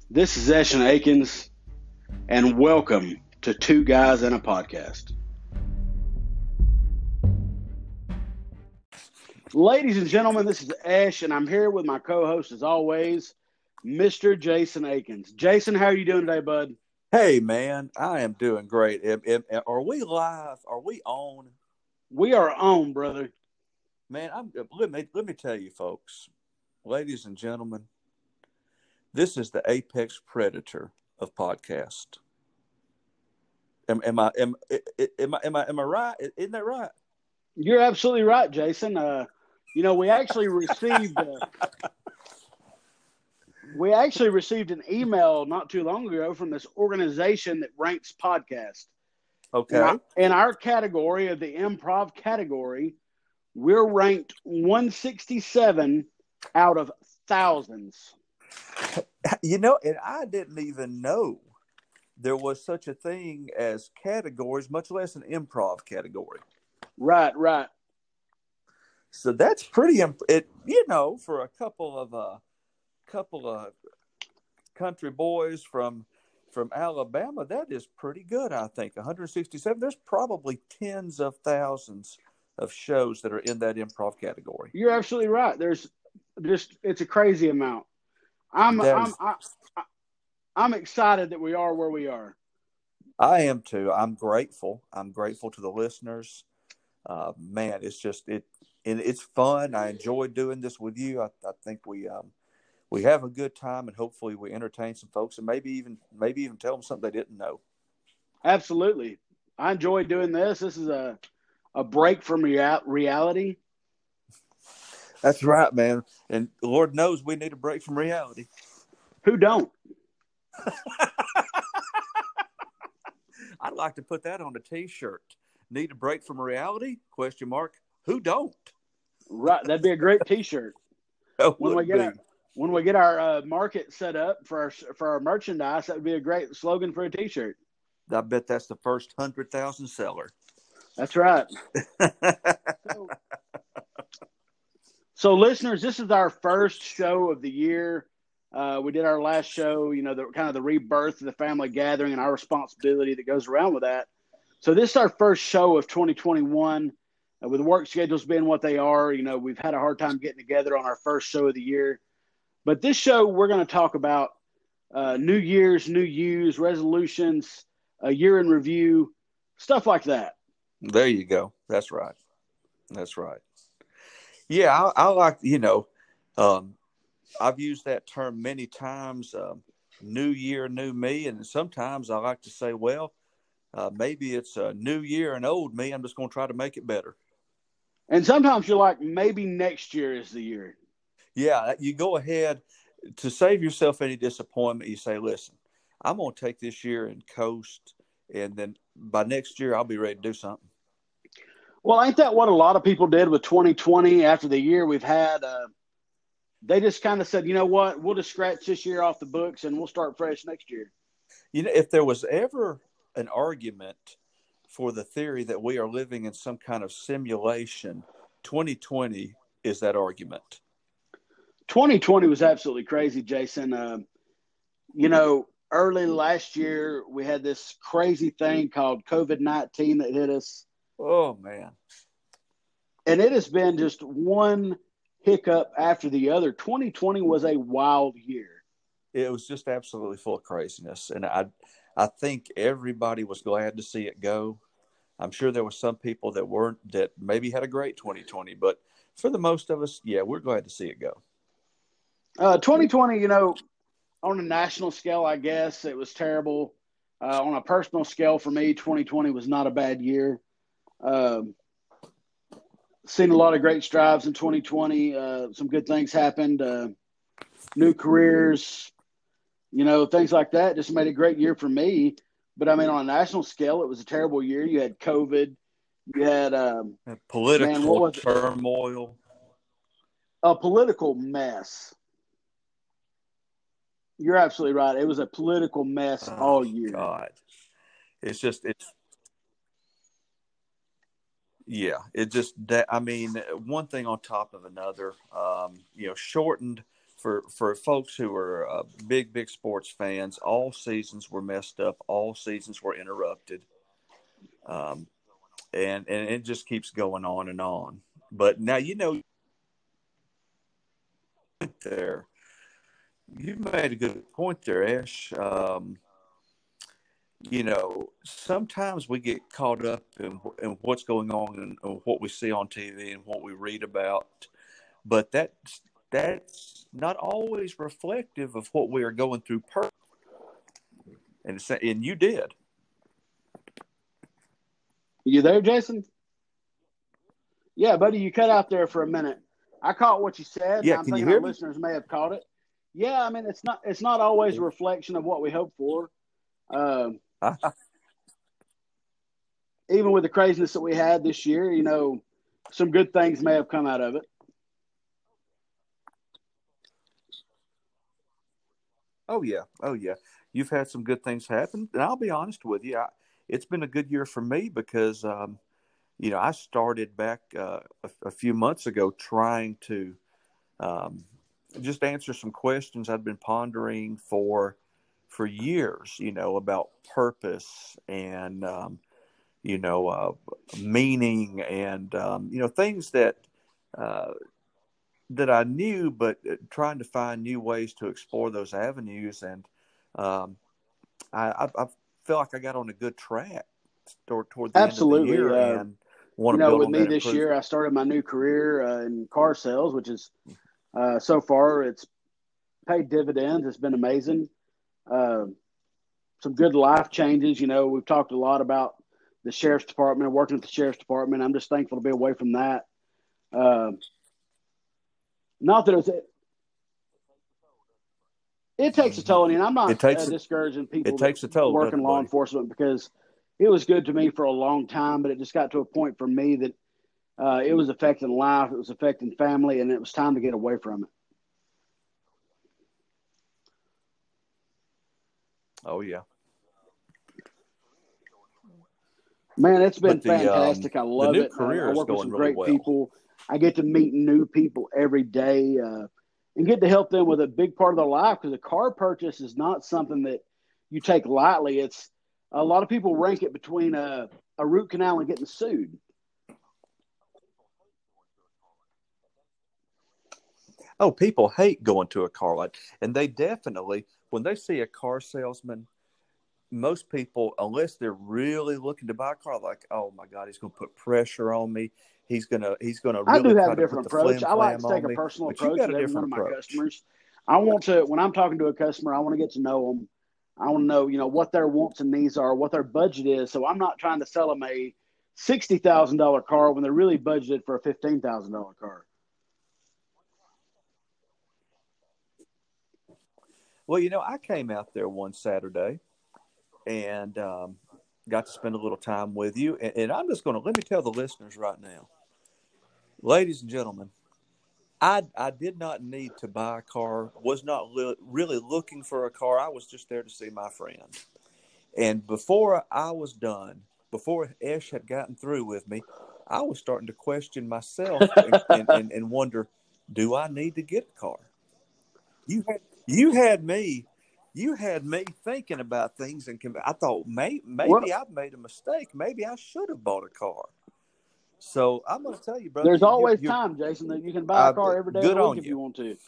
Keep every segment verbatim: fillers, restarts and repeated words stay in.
This is Eshin Akins, and welcome to Two Guys and a Podcast. Ladies and gentlemen, this is Esh, and I'm here with my co-host, as always, Mister Jason Akins. Jason, how are you doing today, bud? Hey, man, I am doing great. Am- am- Are we live? Are we on? We are on, brother. Man, I'm, let me let me tell you, folks, ladies and gentlemen, this is the apex predator of podcast. Am, am I am, am I am I am I right? Isn't that right? You're absolutely right, Jason. Uh, you know, we actually received uh, we actually received an email not too long ago from this organization that ranks podcasts. Okay. In our, in our category of the improv category, we're ranked one sixty-seven out of thousands. You know, and I didn't even know there was such a thing as categories, much less an improv category. Right, right. So that's pretty, imp- it, you know, for a couple of uh, couple of country boys from from Alabama, that is pretty good. I think one sixty-seven. There's probably tens of thousands of shows that are in that improv category. You're absolutely right. There's just it's a crazy amount. I'm That I'm is, I, I, I'm excited that we are where we are. I am too. I'm grateful. I'm grateful to the listeners. Uh, man, it's just it, and it's fun. I enjoy doing this with you. I, I think we um, we have a good time, and hopefully we entertain some folks, and maybe even maybe even tell them something they didn't know. Absolutely, I enjoy doing this. This is a a break from rea- reality. That's right, man. And Lord knows we need a break from reality. Who don't? I'd like to put that on a T-shirt. Need a break from reality? Question mark. Who don't? Right, that'd be a great T-shirt. That when would we get be. our when we get our uh, market set up for our for our merchandise, that would be a great slogan for a T-shirt. I bet that's the first hundred thousand seller. That's right. so, so, listeners, this is our first show of the year. Uh, we did our last show, you know, the kind of the rebirth of the family gathering and our responsibility that goes around with that. So this is our first show of twenty twenty-one. Uh, with work schedules being what they are, you know, we've had a hard time getting together on our first show of the year. But this show, we're going to talk about uh, New Year's, New Yous, resolutions, a year in review, stuff like that. There you go. That's right. That's right. Yeah, I, I like, you know, um, I've used that term many times, um, new year, new me. And sometimes I like to say, well, uh, maybe it's a new year and old me. I'm just going to try to make it better. And sometimes you're like, maybe next year is the year. Yeah, you go ahead to save yourself any disappointment. You say, listen, I'm going to take this year and coast. And then by next year, I'll be ready to do something. Well, ain't that what a lot of people did with twenty twenty after the year we've had? Uh, they just kind of said, you know what, we'll just scratch this year off the books and we'll start fresh next year. You know, if there was ever an argument for the theory that we are living in some kind of simulation, twenty twenty is that argument. twenty twenty was absolutely crazy, Jason. Uh, you know, early last year, we had this crazy thing called COVID nineteen that hit us. Oh, man. And it has been just one hiccup after the other. twenty twenty was a wild year. It was just absolutely full of craziness. And I I think everybody was glad to see it go. I'm sure there were some people that weren't, that maybe had a great twenty twenty. But for the most of us, yeah, we're glad to see it go. Uh, twenty twenty, you know, on a national scale, I guess, it was terrible. Uh, on a personal scale for me, twenty twenty was not a bad year. Um, seen a lot of great strides in twenty twenty. Uh, some good things happened. Uh, new careers, you know, things like that. Just made a great year for me. But I mean, on a national scale, it was a terrible year. You had COVID. You had um, political man, what was it? turmoil. A political mess. You're absolutely right. It was a political mess Oh, all year. God. It's just, it's, yeah, it just, that, I mean, one thing on top of another, um, you know, shortened for for folks who are uh, big big sports fans, all seasons were messed up. All seasons were interrupted, um, and and it just keeps going on and on. But now you know there, you made a good point there, Ash. Um, you know, sometimes we get caught up in, in what's going on and, and what we see on T V and what we read about, but that's that's not always reflective of what we are going through. Per- and it's, and you did. You there, Jason? Yeah, buddy, you cut out there for a minute. I caught what you said. Yeah, and I'm can you thinking hear our me? listeners may have caught it. Yeah, I mean, it's not it's not always a reflection of what we hope for. Um, even with the craziness that we had this year, you know, some good things may have come out of it. Oh yeah, oh yeah. You've had some good things happen, and I'll be honest with you. I, it's been a good year for me because, um, you know, I started back uh, a, a few months ago trying to um, just answer some questions I'd been pondering for for years. You know, about purpose and um, you know uh, meaning and um, you know things that. Uh, that I knew, but trying to find new ways to explore those avenues. And um, I, I, I feel like I got on a good track toward, toward the end of the Absolutely. year Uh, and want you to know, build with on me that this year, improvement. I started my new career uh, in car sales, which is uh, so far it's paid dividends. It's been amazing. Uh, some good life changes. You know, we've talked a lot about the sheriff's department and working at the sheriff's department. I'm just thankful to be away from that. Uh, not that it was, it takes a toll on you, and I'm It not uh, takes discouraging it people that takes a toll, work doesn't in it, law buddy? enforcement because it was good to me for a long time, but it just got to a point for me that uh, it was affecting life, it was affecting family, and it was time to get away from it. Oh yeah. Man, it's been But the um, fantastic. I the love new it. Uh, I career is work with going some really great well. people. I get to meet new people every day uh, and get to help them with a big part of their life because a car purchase is not something that you take lightly. It's a lot of people rank it between a, a root canal and getting sued. Oh, people hate going to a car lot, and they definitely when they see a car salesman. Most people, unless they're really looking to buy a car, like, oh my God, he's going to put pressure on me. He's gonna he's gonna I really do have try a to put different the approach. flim I like flam to take on a me. personal But you approach got with a every one different of my approach. customers. I want to, when I'm talking to a customer, I want to get to know them. I want to know, you know, what their wants and needs are, what their budget is. So I'm not trying to sell them a sixty thousand dollars car when they're really budgeted for a fifteen thousand dollars car. Well, you know, I came out there one Saturday and um, got to spend a little time with you. And, and I'm just going to let me tell the listeners right now, ladies and gentlemen, I I did not need to buy a car. Was not li- really looking for a car. I was just there to see my friend. And before I was done, before Esh had gotten through with me, I was starting to question myself and, and, and, and wonder, do I need to get a car? You had you had me, you had me thinking about things, and I thought may, Well, maybe I've made a mistake. Maybe I should have bought a car. So I'm going to tell you, brother, there's you, always you're time, Jason, that you can buy a uh, car every day of good the week on if you. you want to.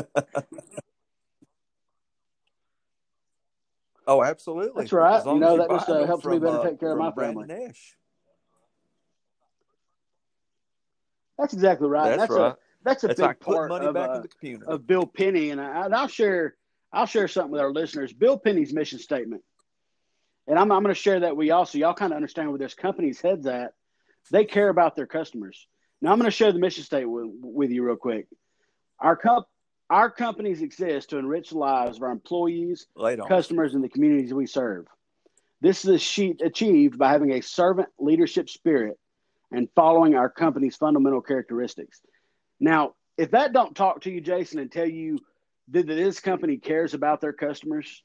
Oh, absolutely. That's right. As You long as know, you're that just buying uh, them helps me from better uh, take care of my from family. Brandon Ash. That's exactly right. And That's that's a right. that's a It's big like putting part money of back uh, in the community. of Bill Penny, and, I, and I'll share I'll share something with our listeners. Bill Penny's mission statement, and I'm I'm going to share that with y'all so y'all kind of understand where this company's heads at. They care about their customers. Now I'm going to share the mission statement with, with you real quick. Our comp our companies exist to enrich the lives of our employees, Late on us. customers, and the communities we serve. This is achieved by having a servant leadership spirit and following our company's fundamental characteristics. Now, if that don't talk to you, Jason, and tell you that this company cares about their customers,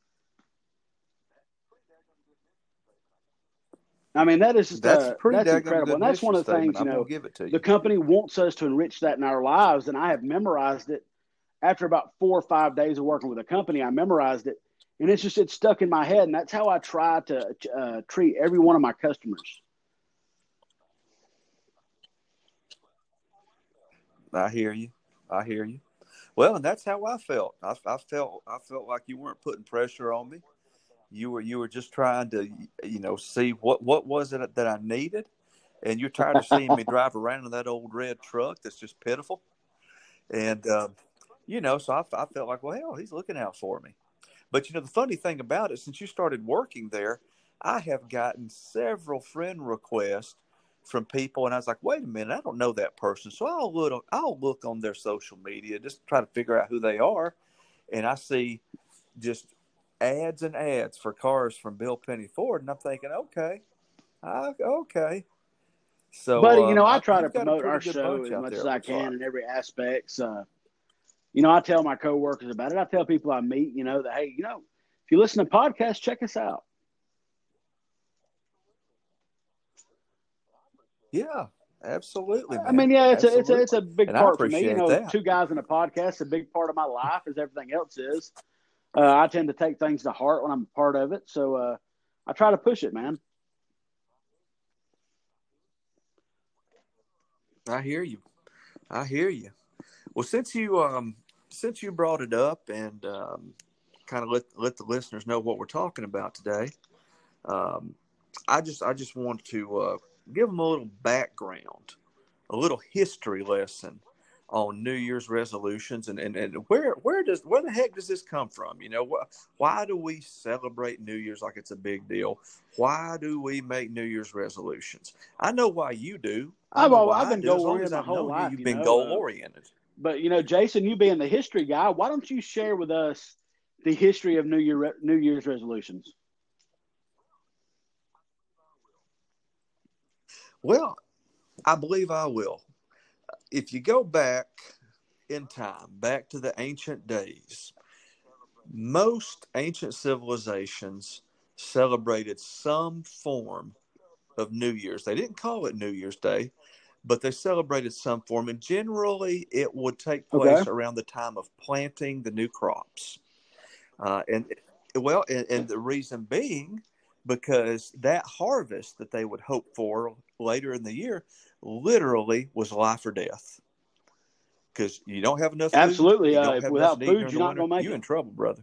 I mean, that is just That's a uh, pretty that's daggum incredible. good And that's one mission of the statement. things, you I'm going know, to give it to the you. company wants us to enrich that in our lives, and I have memorized it after about four or five days of working with a company, I memorized it, and it's just it's stuck in my head, and that's how I try to uh, treat every one of my customers. I hear you. I hear you. Well, and that's how I felt. I, I felt I felt like you weren't putting pressure on me. You were you were just trying to, you know, see what what was it that I needed, and you're tired of seeing me drive around in that old red truck that's just pitiful, and uh, you know, so I, I felt like, well, hell, he's looking out for me. But you know, the funny thing about it, since you started working there, I have gotten several friend requests from people, and I was like, wait a minute, I don't know that person, so I'll look I'll look on their social media just to try to figure out who they are, and I see just ads and ads for cars from Bill Penny Ford, and I'm thinking, okay, I, okay. So, Buddy, you know, um, I I, try to you've got a promote pretty our good show bunch as out much there, as it I looks can like. in every aspect. Uh, you know, I tell my coworkers about it. I tell people I meet, you know, that, hey, you know, if you listen to podcasts, check us out. Yeah, absolutely, I man. mean, yeah, it's a it's a it's Absolutely. a big And I part for me. You appreciate know, that. two guys in a podcast, a big part of my life, as everything else is. Uh, I tend to take things to heart when I'm a part of it, so uh, I try to push it, man. I hear you. I hear you. Well, since you um since you brought it up and um, kind of let let the listeners know what we're talking about today, um, I just I just want to uh, give them a little background, a little history lesson on New Year's resolutions and, and, and where where does where the heck does this come from? You know, wh- why do we celebrate New Year's like it's a big deal? Why do we make New Year's resolutions? I know why you do. I I've know al- why I've I been do. As goal long oriented as my I've whole known you, life, you've you been know. goal Uh, oriented. but you know, Jason, you being the history guy, why don't you share with us the history of New Year New Year's resolutions? Well, I believe I will. If you go back in time, back to the ancient days, most ancient civilizations celebrated some form of New Year's. They didn't call it New Year's Day, but they celebrated some form. And generally, it would take Okay, place around the time of planting the new crops. Uh, and well, and, and the reason being because that harvest that they would hope for later in the year literally was life or death. Because you don't have enough food, absolutely. you Uh, don't if have nothing without to eat food, during you're the not winter, gonna make you it. in trouble, brother.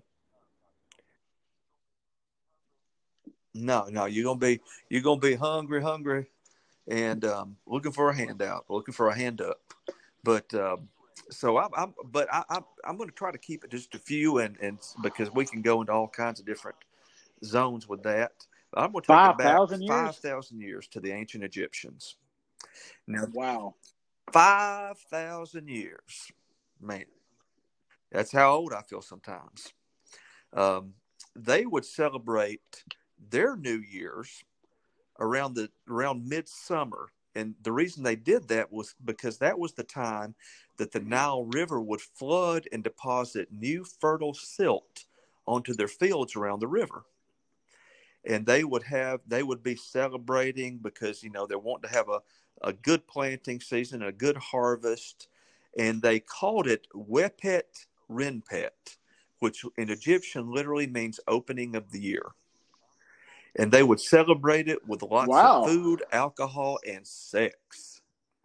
No, no, you're gonna be you're gonna be hungry, hungry, and um, looking for a handout, looking for a hand up. But um, so I'm, I'm but I, I'm I'm going to try to keep it just a few, and and because we can go into all kinds of different zones with that. I'm going to take it Five back thousand five years. thousand years to the ancient Egyptians. Now, Wow. five thousand years, man, that's how old I feel sometimes. Um, they would celebrate their New Year's around the around midsummer. And the reason they did that was because that was the time that the Nile River would flood and deposit new fertile silt onto their fields around the river. And they would have they would be celebrating because you know they're wanting to have a, a good planting season, a good harvest, and they called it Wepet Renpet, which in Egyptian literally means opening of the year. And they would celebrate it with lots of Wow. food, alcohol, and sex.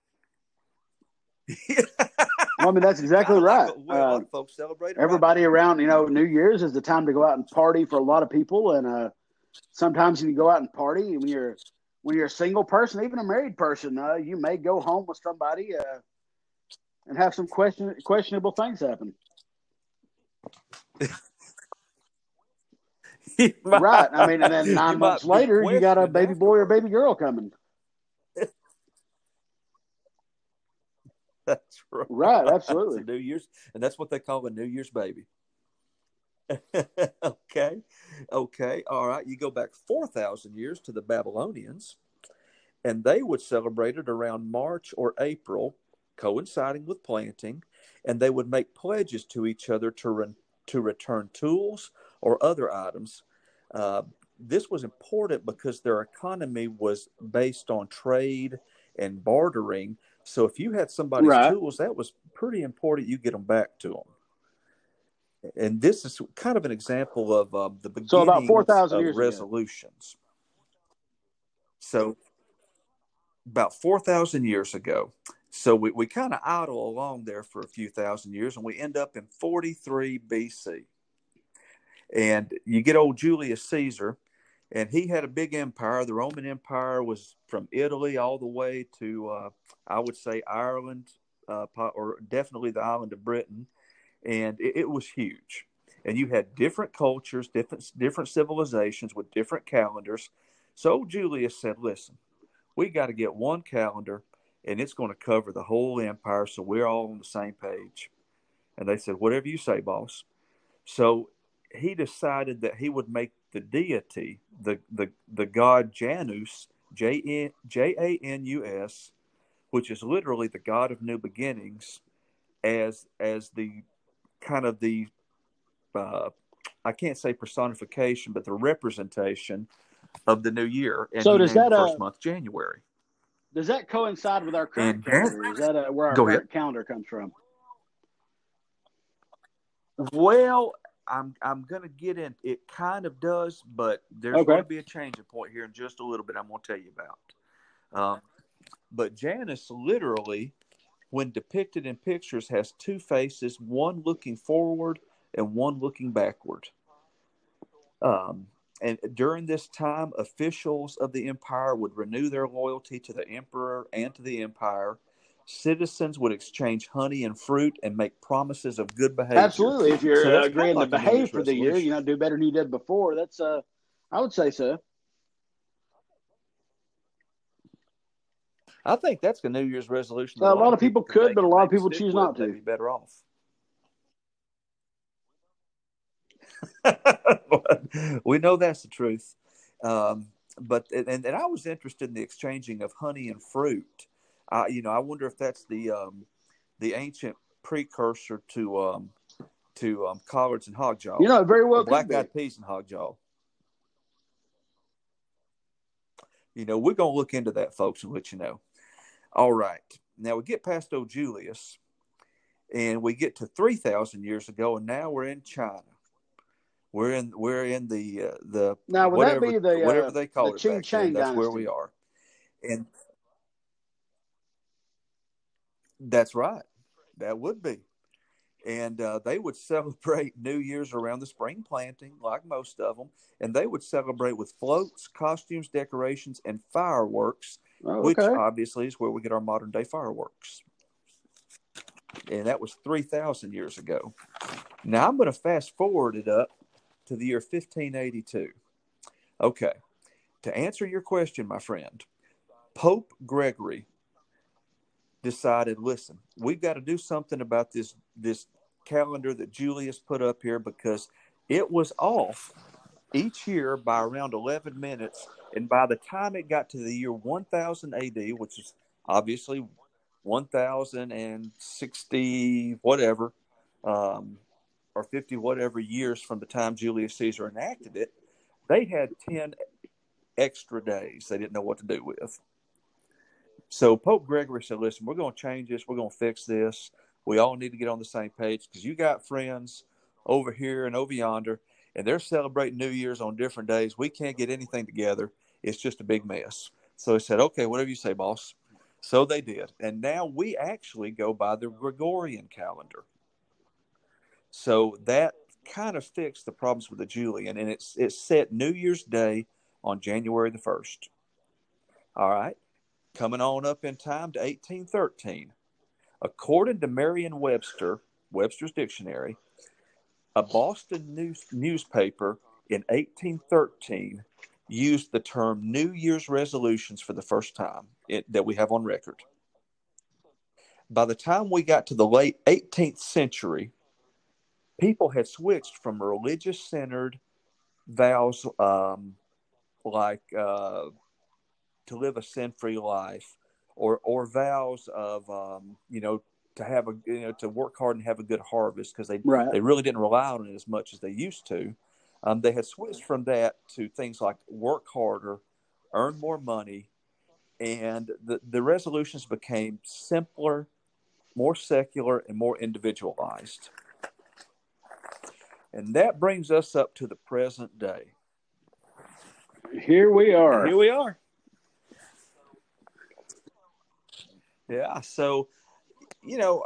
Well, I mean, that's Kind exactly of like right. the way a Uh, lot of folks celebrate it right everybody now. around, you know, New Year's is the time to go out and party for a lot of people. And uh, sometimes when you go out and party, when you're when you're a single person, even a married person, uh, you may go home with somebody uh, and have some question questionable things happen. You might, Right. I mean, and then you nine months might be later, you got a questioned baby boy or afterward. baby girl coming. That's right. Right. It's a Absolutely. New Year's, and that's what they call a New Year's baby. Okay. Okay. All right. You go back four thousand years to the Babylonians, and they would celebrate it around March or April, coinciding with planting, and they would make pledges to each other to, re- to return tools or other items. Uh, this was important because their economy was based on trade and bartering. So if you had somebody's Right. tools, that was pretty important. You get them back to them. And this is kind of an example of um, the So about four beginnings thousand of years ago. resolutions. So about four thousand years ago. So we, we kind of idle along there for a few thousand years, and we end up in forty-three B C. And you get old Julius Caesar, and he had a big empire. The Roman Empire was from Italy all the way to, uh, I would say, Ireland, uh, or definitely the island of Britain. And it, it was huge. And you had different cultures, different different civilizations with different calendars. So Julius said, listen, we got to get one calendar, and it's going to cover the whole empire, so we're all on the same page. And they said, whatever you say, boss. So he decided that he would make the deity, the the, the god Janus, J A N U S, which is literally the god of new beginnings, as as the kind of the, uh, I can't say personification, but the representation of the new year. And So he does named that the first uh month January. does that coincide with our current And calendar? Is that uh, where our go ahead. current calendar comes from? Well, I'm I'm going to get in. It kind of does, but there's Okay. going to be a changing point here in just a little bit. I'm going to tell you about. Um, but Janus literally, when depicted in pictures, has two faces: one looking forward and one looking backward. Um, and during this time, officials of the empire would renew their loyalty to the emperor and to the empire. Citizens would exchange honey and fruit and make promises of good behavior. Absolutely. If you're So uh, that's kind of agreeing like to a New behave Year's for the year, resolution. you know, do better than you did before. That's uh, I would say so. I think that's a New Year's resolution that Uh, a a lot lot of of people people could could, make but a and lot of maybe people stick choose with, not and they'd to. be better off. We know that's the truth. Um, but and, and I was interested in the exchanging of honey and fruit. I, you know, I wonder if that's the um, the ancient precursor to um, to um, collards and hogjaw, You know, it very or well could be. black-eyed peas and hogjaw. You know, we're gonna look into that, folks, and let you know. All right, now we get past old Julius, and we get to three thousand years ago, and now we're in China. We're in we're in the uh, the Now, would that whatever be the whatever uh, they the called it Qing back then. Chang That's where we dynasty? are, and that's right. That would be, and uh, they would celebrate New Year's around the spring planting, like most of them, and they would celebrate with floats, costumes, decorations, and fireworks, Oh, which okay. obviously is where we get our modern day fireworks. And that was three thousand years ago. Now I'm going to fast forward it up to the year fifteen eighty-two. Okay. To answer your question, my friend, Pope Gregory decided, listen, we've got to do something about this this calendar that Julius put up here, because it was off each year by around eleven minutes. And by the time it got to the year one thousand A D, which is obviously one thousand sixty whatever, um, or fifty whatever years from the time Julius Caesar enacted it, they had ten extra days they didn't know what to do with. So Pope Gregory said, listen, we're going to change this. We're going to fix this. We all need to get on the same page, because you got friends over here and over yonder, and they're celebrating New Year's on different days. We can't get anything together. It's just a big mess. So he said, okay, whatever you say, boss. So they did. And now we actually go by the Gregorian calendar. So that kind of fixed the problems with the Julian, and it's it set New Year's Day on January the first. All right. Coming on up in time to eighteen thirteen. According to Merriam-Webster, Webster's Dictionary, a Boston news, newspaper in eighteen thirteen used the term New Year's resolutions for the first time it, that we have on record. By the time we got to the late eighteenth century, people had switched from religious-centered vows um, like uh, to live a sin-free life, or or vows of um, you know to have a you know to work hard and have a good harvest, because they Right. they really didn't rely on it as much as they used to. Um, they had switched from that to things like work harder, earn more money, and the the resolutions became simpler, more secular, and more individualized. And that brings us up to the present day. Here we are. And here we are. Yeah. So, you know,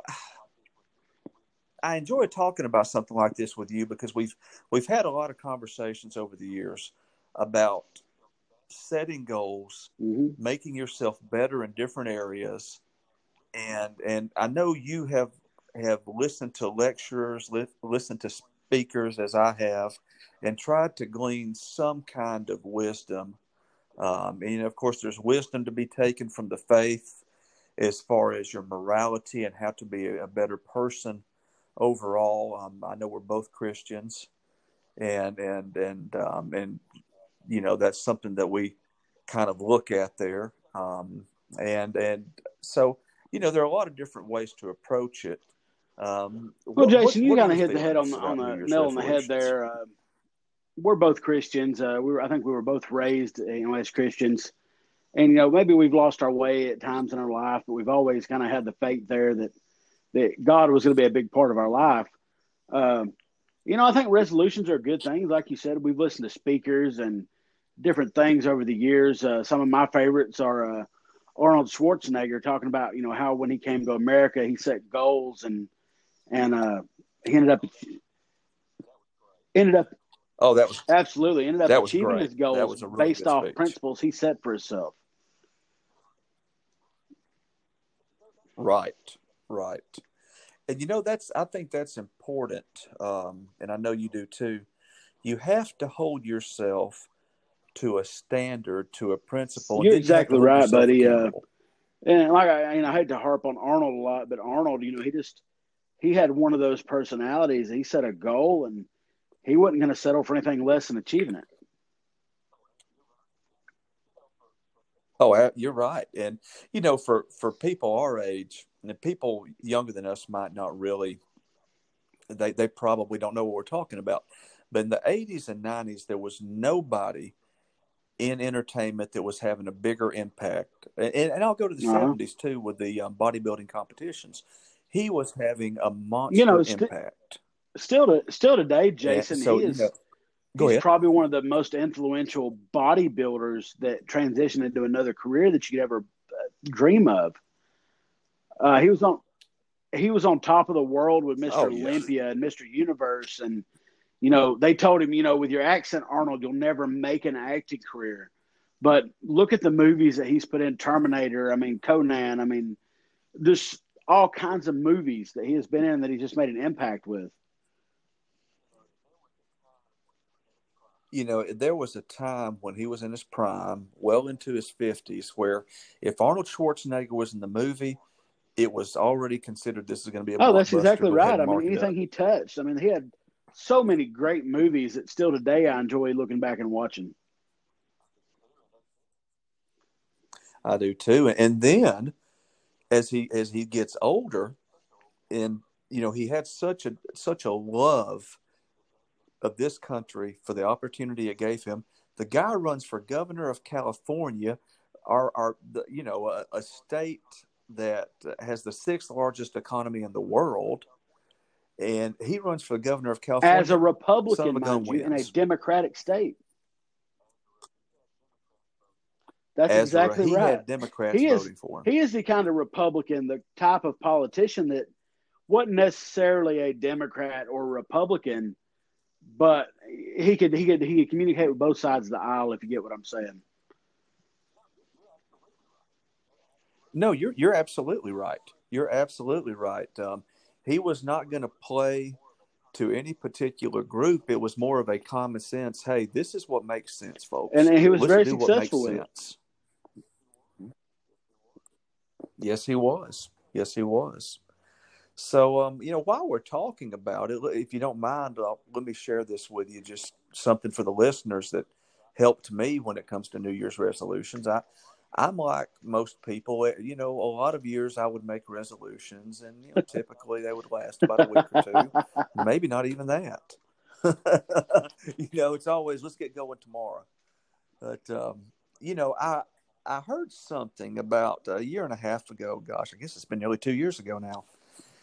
I enjoy talking about something like this with you because we've we've had a lot of conversations over the years about setting goals, mm-hmm. making yourself better in different areas, and and I know you have have listened to lecturers, li- listened to speakers as I have, and tried to glean some kind of wisdom. Um, and of course, there's wisdom to be taken from the faith as far as your morality and how to be a better person overall. Um, I know we're both Christians, and and and um, and you know that's something that we kind of look at there. Um, and and so you know there are a lot of different ways to approach it. Um, Well, what, Jason, what, you what are kind your of hit the head on feelings the on about New the Year's nail on the head resolutions? there. Uh, we're both Christians. Uh, we were, I think, we were both raised, you know, as Christians, and you know, maybe we've lost our way at times in our life, but we've always kind of had the faith there that that God was going to be a big part of our life. Um, you know, I think resolutions are good things. Like you said, we've listened to speakers and different things over the years. Uh, some of my favorites are uh, Arnold Schwarzenegger talking about, you know, how when he came to America, he set goals and and uh, he ended up ended up Oh, that was absolutely ended up that was achieving great. his That goals was a really based good off speech. principles he set for himself. Right, right. And you know that's I think that's important, um, and I know you do too. You have to hold yourself to a standard, to a principle, and You're then you have to exactly hold right, yourself buddy. Uh, accountable. and like I, I, mean, I hate to harp on Arnold a lot, but Arnold, you know, he just he had one of those personalities. He set a goal, and he wasn't going to settle for anything less than achieving it. Oh, you're right. And you know, for for people our age, and people younger than us might not really, they they probably don't know what we're talking about. But in the eighties and nineties, there was nobody in entertainment that was having a bigger impact. And, and I'll go to the Uh-huh. seventies too with the um, bodybuilding competitions. He was having a You know, monster st- impact. still to still today, And Jason, so, he you know, is go he's ahead. probably one of the most influential bodybuilders that transition into another career that you could ever dream of. Uh, he was on he was on top of the world with Mister Oh, yeah. Olympia and Mister Universe, and you know they told him, you know, with your accent, Arnold, you'll never make an acting career. But look at the movies that he's put in: Terminator, I mean, Conan, I mean, there's all kinds of movies that he has been in that he just made an impact with. You know, there was a time when he was in his prime, well into his fifties, where if Arnold Schwarzenegger was in the movie, it was already considered this is going to be a Oh, that's blockbuster. exactly Go ahead right. and I mean, mark it anything up. he touched. I mean, he had so many great movies that still today I enjoy looking back and watching. I do too. And then as he as he gets older, and you know, he had such a such a love of this country for the opportunity it gave him. The guy runs for governor of California, our, our the, you know, a, a state that has the sixth largest economy in the world, and he runs for governor of As a California. Son of Republican, a gun mind you, in a wins. Democratic state. That's As a, exactly he right. had Democrats He is voting for him. he is the kind of Republican, the type of politician that wasn't necessarily a Democrat or Republican, but he could he could he could communicate with both sides of the aisle, if you get what I'm saying. No, you're you're absolutely right. You're absolutely right. Um, he was not going to play to any particular group. It was more of a common sense. Hey, this is what makes sense, And folks. he was Let's very do what makes successful with it. sense. Yes, he was. Yes, he was. So, um, you know, while we're talking about it, if you don't mind, I'll, let me share this with you. Just something for the listeners that helped me when it comes to New Year's resolutions. I, I'm like most people. You know, a lot of years I would make resolutions, and you know, typically they would last about a week or two, maybe not even that. You know, it's always let's get going tomorrow. But um, you know, I I heard something about a year and a half ago. Gosh, I guess it's been nearly two years ago now.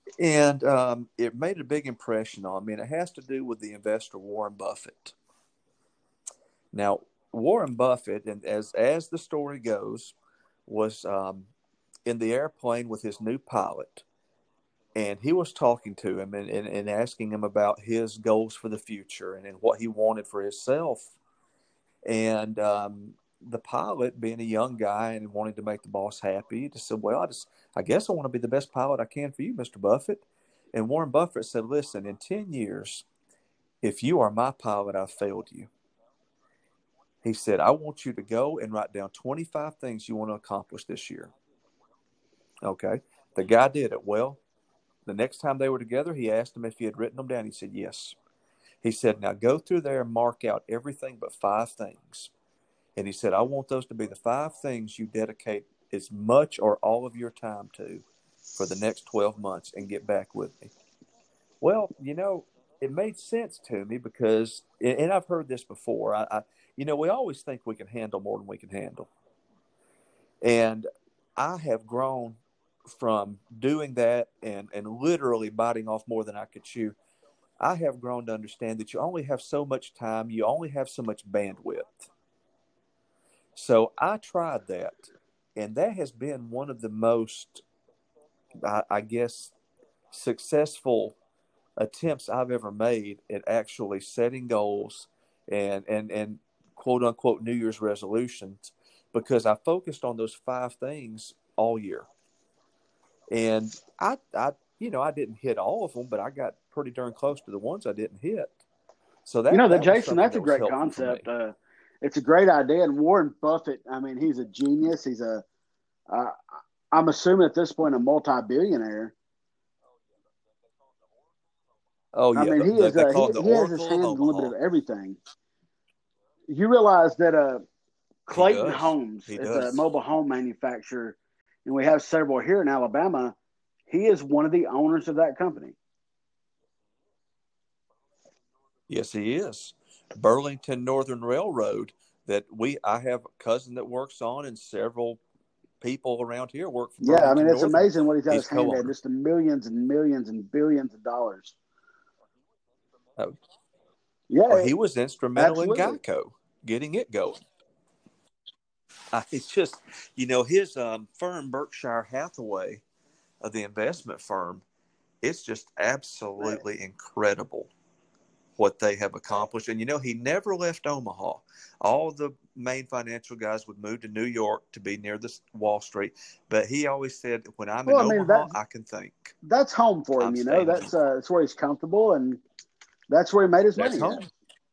And um, it made a big impression on me, and it has to do with the investor Warren Buffett. Now, Warren Buffett, and as as the story goes, was um, in the airplane with his new pilot, and he was talking to him and, and, and asking him about his goals for the future and, and what he wanted for himself. And um, the pilot, being a young guy and wanting to make the boss happy, just said, "Well, I just, I guess I want to be the best pilot I can for you, Mister Buffett." And Warren Buffett said, "Listen, in ten years, if you are my pilot, I've failed you." He said, "I want you to go and write down twenty-five things you want to accomplish this year." Okay. The guy did it. Well, the next time they were together, he asked him if he had written them down. He said, "Yes." He said, "Now go through there and mark out everything but five things." And he said, "I want those to be the five things you dedicate as much or all of your time to for the next twelve months and get back with me." Well, you know, it made sense to me because, and I've heard this before, I, I you know, we always think we can handle more than we can handle. And I have grown from doing that and, and literally biting off more than I could chew. I have grown to understand that you only have so much time, you only have so much bandwidth. So I tried that, and that has been one of the most, I, I guess, successful attempts I've ever made at actually setting goals and, and, and quote unquote New Year's resolutions, because I focused on those five things all year. And I, I, you know, I didn't hit all of them, but I got pretty darn close to the ones I didn't hit. So that, You know, that that was Jason, something that's a that was great helpful for me. concept. Uh, it's a great idea. And Warren Buffett, I mean, he's a genius. He's a, uh, I'm assuming at this point, a multi-billionaire. Oh I yeah, mean, the, he the, is. they Uh, call he it the he has his Oracle of hands in a little bit Omaha. of everything. You realize that uh, He Clayton does. Homes He is a does. mobile home manufacturer, and we have several here in Alabama. He is one of the owners of that company. Yes, he is. Burlington Northern Railroad, that we I have a cousin that works on, and several people around here work for Yeah, I mean, Burlington it's Northern. amazing what he's got He's his hand in, co-owner. just the millions and millions and billions of dollars. Oh, Yeah, well, he it, was instrumental in absolutely. Geico getting it going. Uh, it's just, you know, his um, firm, Berkshire Hathaway, uh, the investment firm, it's just absolutely incredible what they have accomplished. And, you know, he never left Omaha. All the main financial guys would move to New York to be near the Wall Street. But he always said, when I'm Well, in I mean, Omaha, that's I can think. that's home for him. I'm You know, staying in that's Omaha. uh, that's where he's comfortable, and that's where he made his That's money at. home.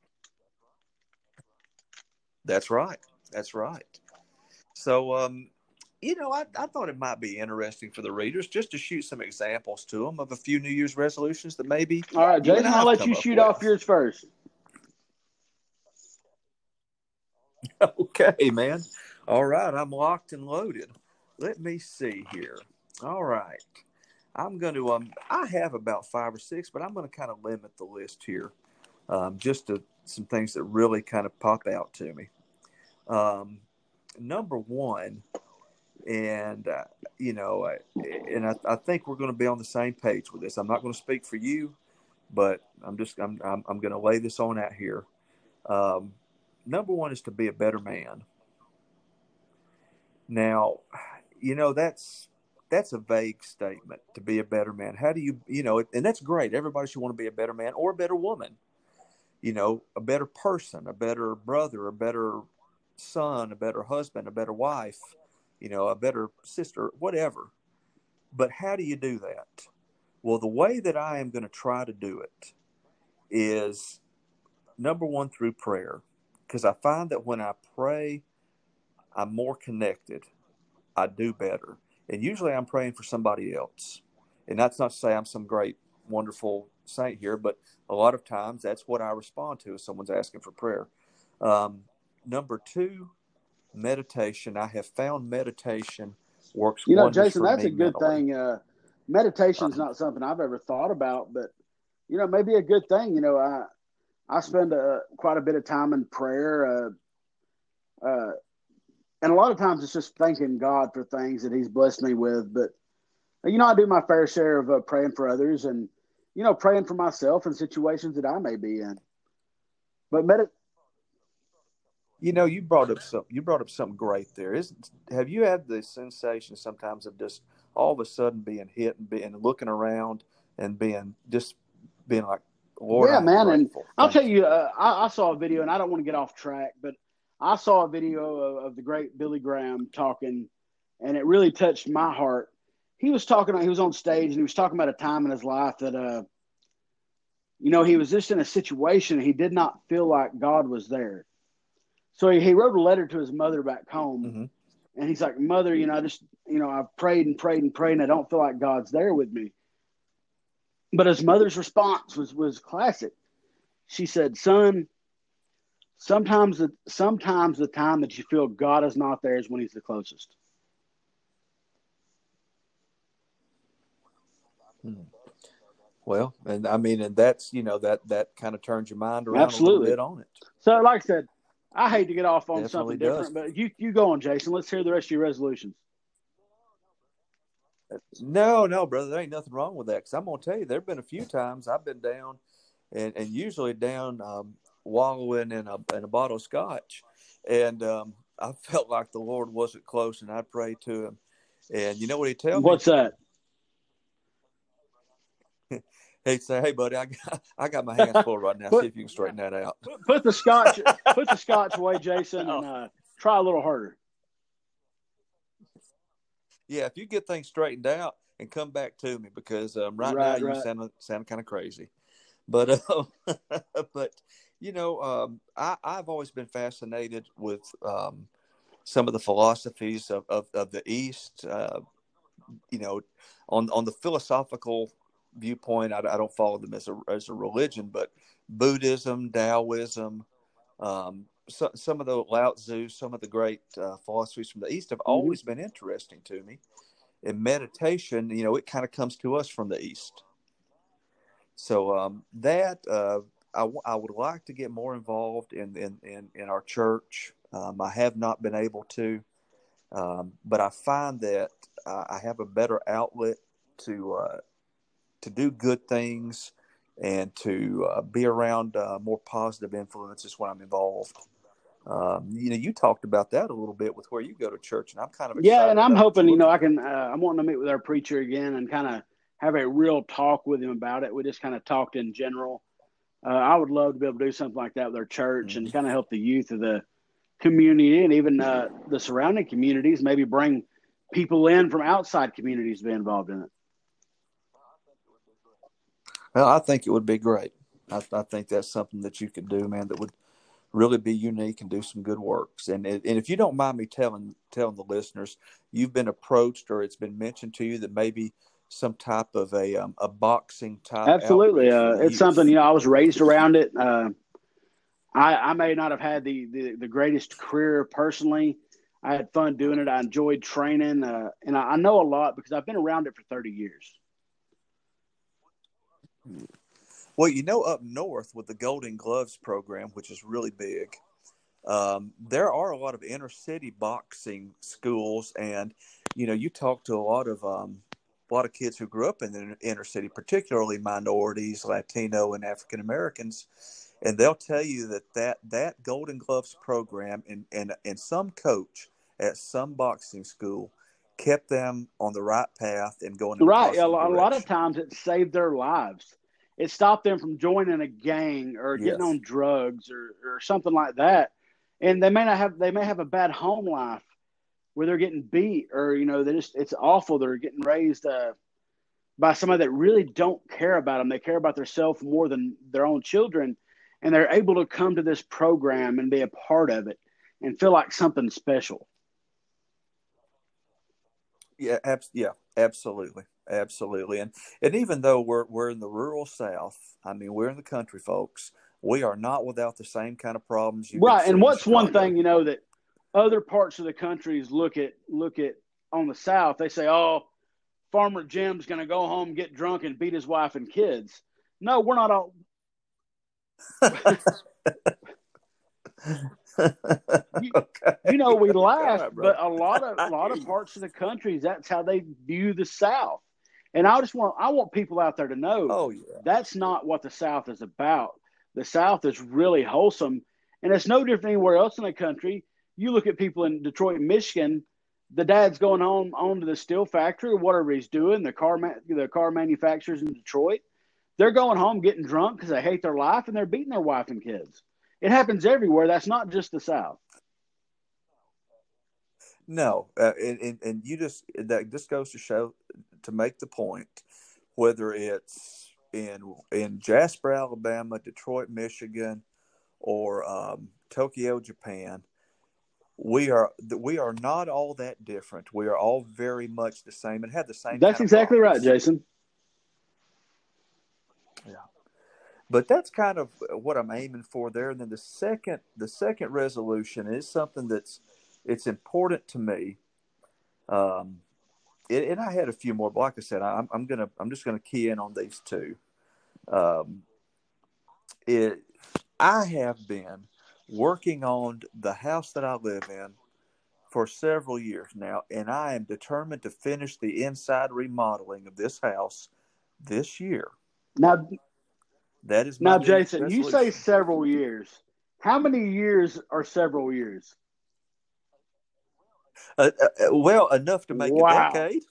That's right. That's right. So, um, you know, I, I thought it might be interesting for the readers just to shoot some examples to them of a few New Year's resolutions that maybe All right, you and Jason, I I'll have let come you up shoot off with. yours first. Okay, man. All right, I'm locked and loaded. Let me see here. All right. I'm going to, um, I have about five or six, but I'm going to kind of limit the list here um, just to some things that really kind of pop out to me. Um, number one, and, uh, you know, I, and I, I think we're going to be on the same page with this. I'm not going to speak for you, but I'm just, I'm, I'm, I'm going to lay this on out here. Um, number one is to be a better man. Now, you know, that's, that's a vague statement, to be a better man. How do you, you know, and that's great. Everybody should want to be a better man or a better woman, you know, a better person, a better brother, a better son, a better husband, a better wife, you know, a better sister, whatever. But how do you do that? Well, the way that I am going to try to do it is number one, through prayer, because I find that when I pray, I'm more connected. I do better. And usually I'm praying for somebody else. And that's not to say I'm some great, wonderful saint here, but a lot of times that's what I respond to if someone's asking for prayer. Um, number two, meditation. I have found meditation works You know, wonders Jason, for that's me a good mentally. thing. Uh, meditation's Um, not something I've ever thought about, but you know, maybe a good thing. You know, I I spend a, quite a bit of time in prayer, uh, uh, and a lot of times it's just thanking God for things that He's blessed me with. But You know, I do my fair share of uh, praying for others, and you know, praying for myself in situations that I may be in. But med- You know, you brought up some. You brought up something great there. Isn't have you had the sensation sometimes of just all of a sudden being hit and being looking around and being just being like, Lord, yeah, I am man, and grateful. I'll tell Thank you. you, uh, I, I saw a video, and I don't want to get off track, but I saw a video of, of the great Billy Graham talking, and it really touched my heart. He was talking. He was on stage, and he was talking about a time in his life that, uh, you know, he was just in a situation he did not feel like God was there. So he, he wrote a letter to his mother back home, Mm-hmm. and he's like, "Mother, you know, I just, you know, I've prayed and prayed and prayed, and I don't feel like God's there with me." But his mother's response was was classic. She said, "Son, sometimes the sometimes the time that you feel God is not there is when He's the closest." Mm-hmm. Well, and I mean, and that's you know that that kind of turns your mind around a little Absolutely. bit on it. So, like I said, I hate to get off on Definitely something does. different, but you you go on, Jason. Let's hear the rest of your resolutions. No, no, brother, there ain't nothing wrong with that. Because I'm gonna tell you, there've been a few times I've been down, and, and usually down um, wallowing in a in a bottle of scotch, and um, I felt like the Lord wasn't close, and I prayed to Him, and you know what He'd tell me? What's that? He'd say, "Hey, buddy, I got I got my hands full right now. See put if you can straighten that out." put the scotch put the scotch away, Jason, and Oh, uh, try a little harder. yeah, if you get things straightened out and come back to me, because um, right now Right, you right. sound sound kind of crazy. But uh, but you know, um, I I've always been fascinated with um, some of the philosophies of, of, of the East. Uh, you know, on on the philosophical viewpoint, I, I don't follow them as a as a religion, but Buddhism, Taoism, um, so, some of the Lao Tzu, some of the great uh, philosophies from the East have Mm-hmm. always been interesting to me. In meditation, you know, it kind of comes to us from the East. So um, that uh, I, w- I would like to get more involved in in, in, in our church. Um, I have not been able to, um, but I find that uh, I have a better outlet to uh, to do good things and to uh, be around uh, more positive influences when I'm involved. Um, you know, you talked about that a little bit with where you go to church, and I'm kind of Yeah, and excited I'm about what hoping, you're you know, looking I at. can. Uh, I'm wanting to meet with our preacher again and kind of have a real talk with him about it. We just kind of talked in general. Uh, I would love to be able to do something like that with our church and Mm-hmm. kind of help the youth of the community and even uh, the surrounding communities. Maybe bring people in from outside communities to be involved in it. Well, I think it would be great. I, I think that's something that you could do, man, that would really be unique and do some good works. And and if you don't mind me telling telling the listeners, you've been approached or it's been mentioned to you that maybe some type of a um, a boxing type Absolutely, outreach for uh, the it's something, youth. you know. I was raised around it. Uh, I, I may not have had the, the the greatest career personally. I had fun doing it. I enjoyed training, uh, and I, I know a lot because I've been around it for thirty years. Well, you know, up north with the Golden Gloves program, which is really big, um, there are a lot of inner city boxing schools, and you know, you talk to a lot of um, a lot of kids who grew up in the inner city, particularly minorities, Latino, and African Americans, and they'll tell you that that, that Golden Gloves program and, and and some coach at some boxing school kept them on the right path and going in a Right. A, positive lo- a lot of direction. times it saved their lives. It stopped them from joining a gang or getting Yes. on drugs or, or something like that. And they may not have, they may have a bad home life where they're getting beat or, you know, they just, it's awful. They're getting raised uh, by somebody that really don't care about them. They care about themselves more than their own children. And they're able to come to this program and be a part of it and feel like something special. Yeah, abs- yeah, absolutely, absolutely. And and even though we're we're in the rural South, I mean, we're in the country, folks. We are not without the same kind of problems you're going to Right. And see in what's one Chicago. thing, you know, that other parts of the countries look at look at on the South, they say, "Oh, Farmer Jim's going to go home, get drunk, and beat his wife and kids." No, we're not all. You, you know, Okay, we all laugh, right, brother. but a lot of a I lot hear of you. parts of the country, that's how they view the South. And I just want I want people out there to know Oh yeah. that's not what the South is about. The South is really wholesome, and it's no different anywhere else in the country. You look at people in Detroit, Michigan. The dad's going home on to the steel factory or whatever he's doing. The car the car manufacturers in Detroit. They're going home getting drunk because they hate their life and they're beating their wife and kids. It happens everywhere. That's not just the South. No, uh, and, and and you just that just goes to show to make the point, whether it's in in Jasper, Alabama, Detroit, Michigan, or um, Tokyo, Japan, we are we are not all that different. We are all very much the same and have the same. That's kind of exactly right, problems. Jason. Yeah, but that's kind of what I'm aiming for there. And then the second the second resolution is something that's it's important to me. Um, it, and I had a few more, but like I said, I'm, I'm gonna I'm just gonna key in on these two. Um, it I have been working on the house that I live in for several years now, and I am determined to finish the inside remodeling of this house this year. Now, That is my now, New Year's Jason, you say resolution. several years. How many years are several years? Uh, uh, well, enough to make a Wow. decade.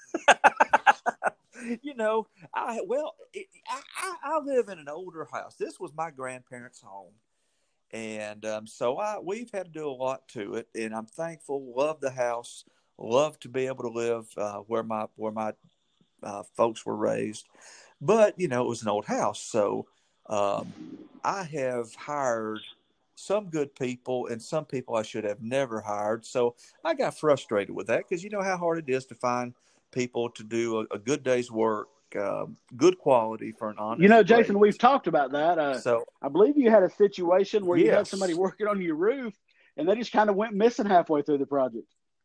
You know, I well, it, I, I, I live in an older house. This was my grandparents' home, and um, so I we've had to do a lot to it. And I'm thankful. Love the house. Love to be able to live uh, where my where my uh, folks were raised. But you know, it was an old house, so um, I have hired some good people and some people I should have never hired. So I got frustrated with that because you know how hard it is to find people to do a, a good day's work, uh, good quality for an You honest know, rate. Jason, we've talked about that. Uh, So I believe you had a situation where you had somebody yes, working on your roof and they just kind of went missing halfway through the project.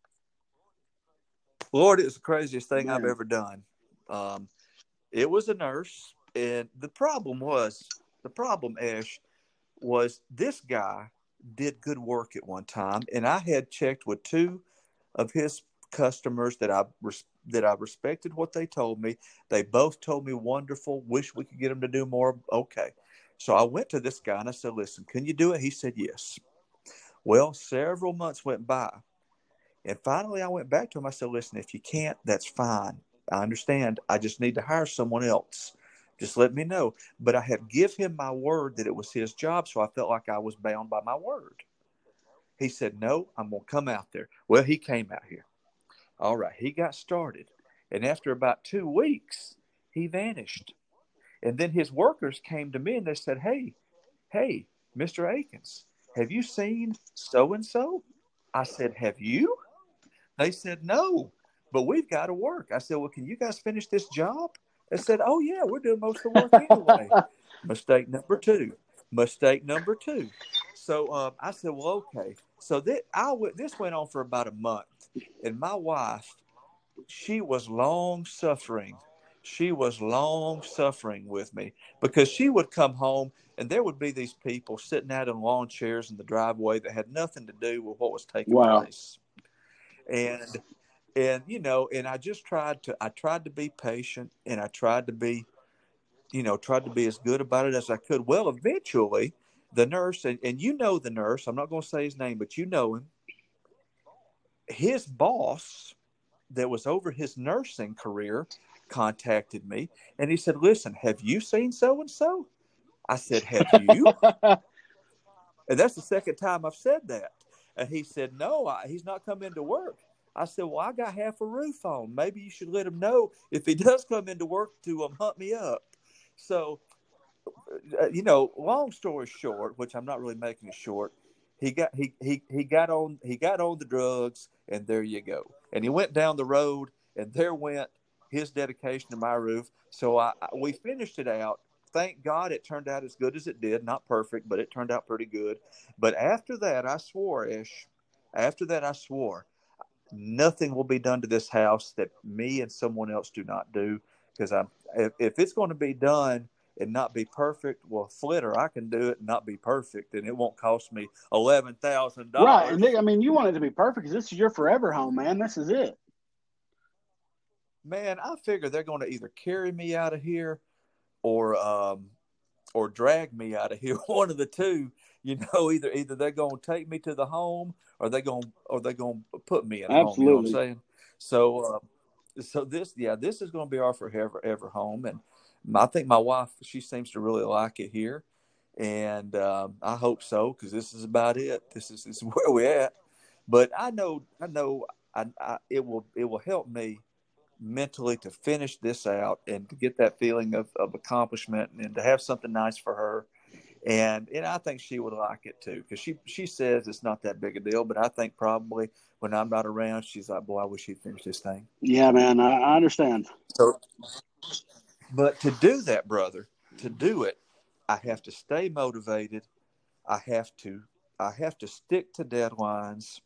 Lord, it was the craziest thing I've Man. ever done. Um, it was a nurse, and the problem was the problem, Ash, was this guy did good work at one time, and I had checked with two of his customers that I res- that I respected what they told me. They both told me wonderful. Wish we could get him to do more. Okay, so I went to this guy and I said, "Listen, can you do it?" He said, "Yes." Well, several months went by, and finally I went back to him. I said, "Listen, if you can't, that's fine. I understand. I just need to hire someone else. Just let me know." But I had give him my word that it was his job, so I felt like I was bound by my word. He said, "No, I'm going to come out there." Well, he came out here. All right, he got started. And after about two weeks, he vanished. And then his workers came to me and they said, Hey, hey, Mister Akins, have you seen so and so? I said, Have you? They said, No, but we've got to work. I said, Well, can you guys finish this job? They said, Oh, yeah, we're doing most of the work anyway. Mistake number two. Mistake number two. So um, I said, Well, okay. So th- I w- this went on for about a month. And my wife, she was long suffering. She was long suffering with me because she would come home and there would be these people sitting out in lawn chairs in the driveway that had nothing to do with what was taking Wow. place. And and you know, and I just tried to I tried to be patient and I tried to be, you know, tried to be as good about it as I could. Well, eventually the nurse and, and you know the nurse, I'm not going to say his name, but you know him. His boss that was over his nursing career contacted me and he said, Listen, have you seen so and so? I said, Have you? And that's the second time I've said that. And he said, No, I, he's not come into work. I said, Well, I got half a roof on. Maybe you should let him know if he does come into work to um, hunt me up. So, uh, you know, long story short, which I'm not really making it short, he got he he he got on he got on the drugs, and there you go. And he went down the road, and there went his dedication to my roof. So I, I we finished it out. Thank God it turned out as good as it did. Not perfect, but it turned out pretty good. But after that, I swore, Ish. After that, I swore nothing will be done to this house that me and someone else do not do. Because I'm if, if it's going to be done and not be perfect, well, Flitter, I can do it and not be perfect, and it won't cost me eleven thousand Right. And dollars. Nick, I mean, you want it to be perfect because this is your forever home, man. This is it. man, I figure they're going to either carry me out of here or um, or drag me out of here. One of the two, you know. Either either they're going to take me to the home, or they going or they're going to put me in a home. You know what I'm Absolutely. saying? So, uh, so this, yeah, this is going to be our forever ever home, and I think my wife, she seems to really like it here, and um, I hope so, because this is about it. This is this is where we're at. But I know, I know, I, I it will it will help me mentally to finish this out and to get that feeling of, of accomplishment and to have something nice for her. And and I think she would like it too, because she, she says it's not that big a deal, but I think probably when I'm not around, she's like, boy, I wish he'd finish this thing. Yeah, man, I, I understand. So, but to do that, brother, to do it, I have to stay motivated. I have to I have to stick to deadlines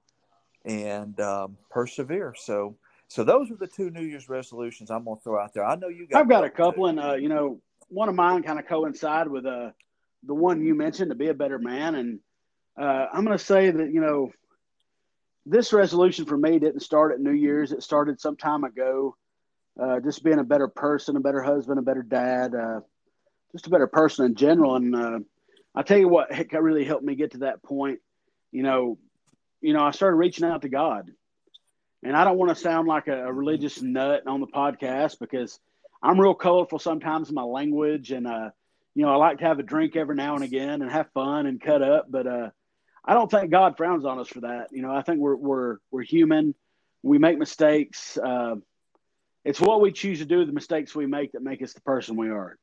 and um, persevere. So so those are the two New Year's resolutions I'm going to throw out there. I know you got I've got a couple couple, too. and uh, you know, one of mine kind of coincide with uh, the one you mentioned, to be a better man. And uh, I'm going to say that, you know, this resolution for me didn't start at New Year's. It started some time ago. Uh, just being a better person, a better husband, a better dad, uh, just a better person in general. And uh, I tell you what, it really helped me get to that point. You know, you know, I started reaching out to God. And I don't want to sound like a, a religious nut on the podcast, because I'm real colorful sometimes in my language. And, uh, you know, I like to have a drink every now and again and have fun and cut up. But uh, I don't think God frowns on us for that. You know, I think we're, we're, we're human. We make mistakes. Uh, it's what we choose to do with the mistakes we make that make us the person we are.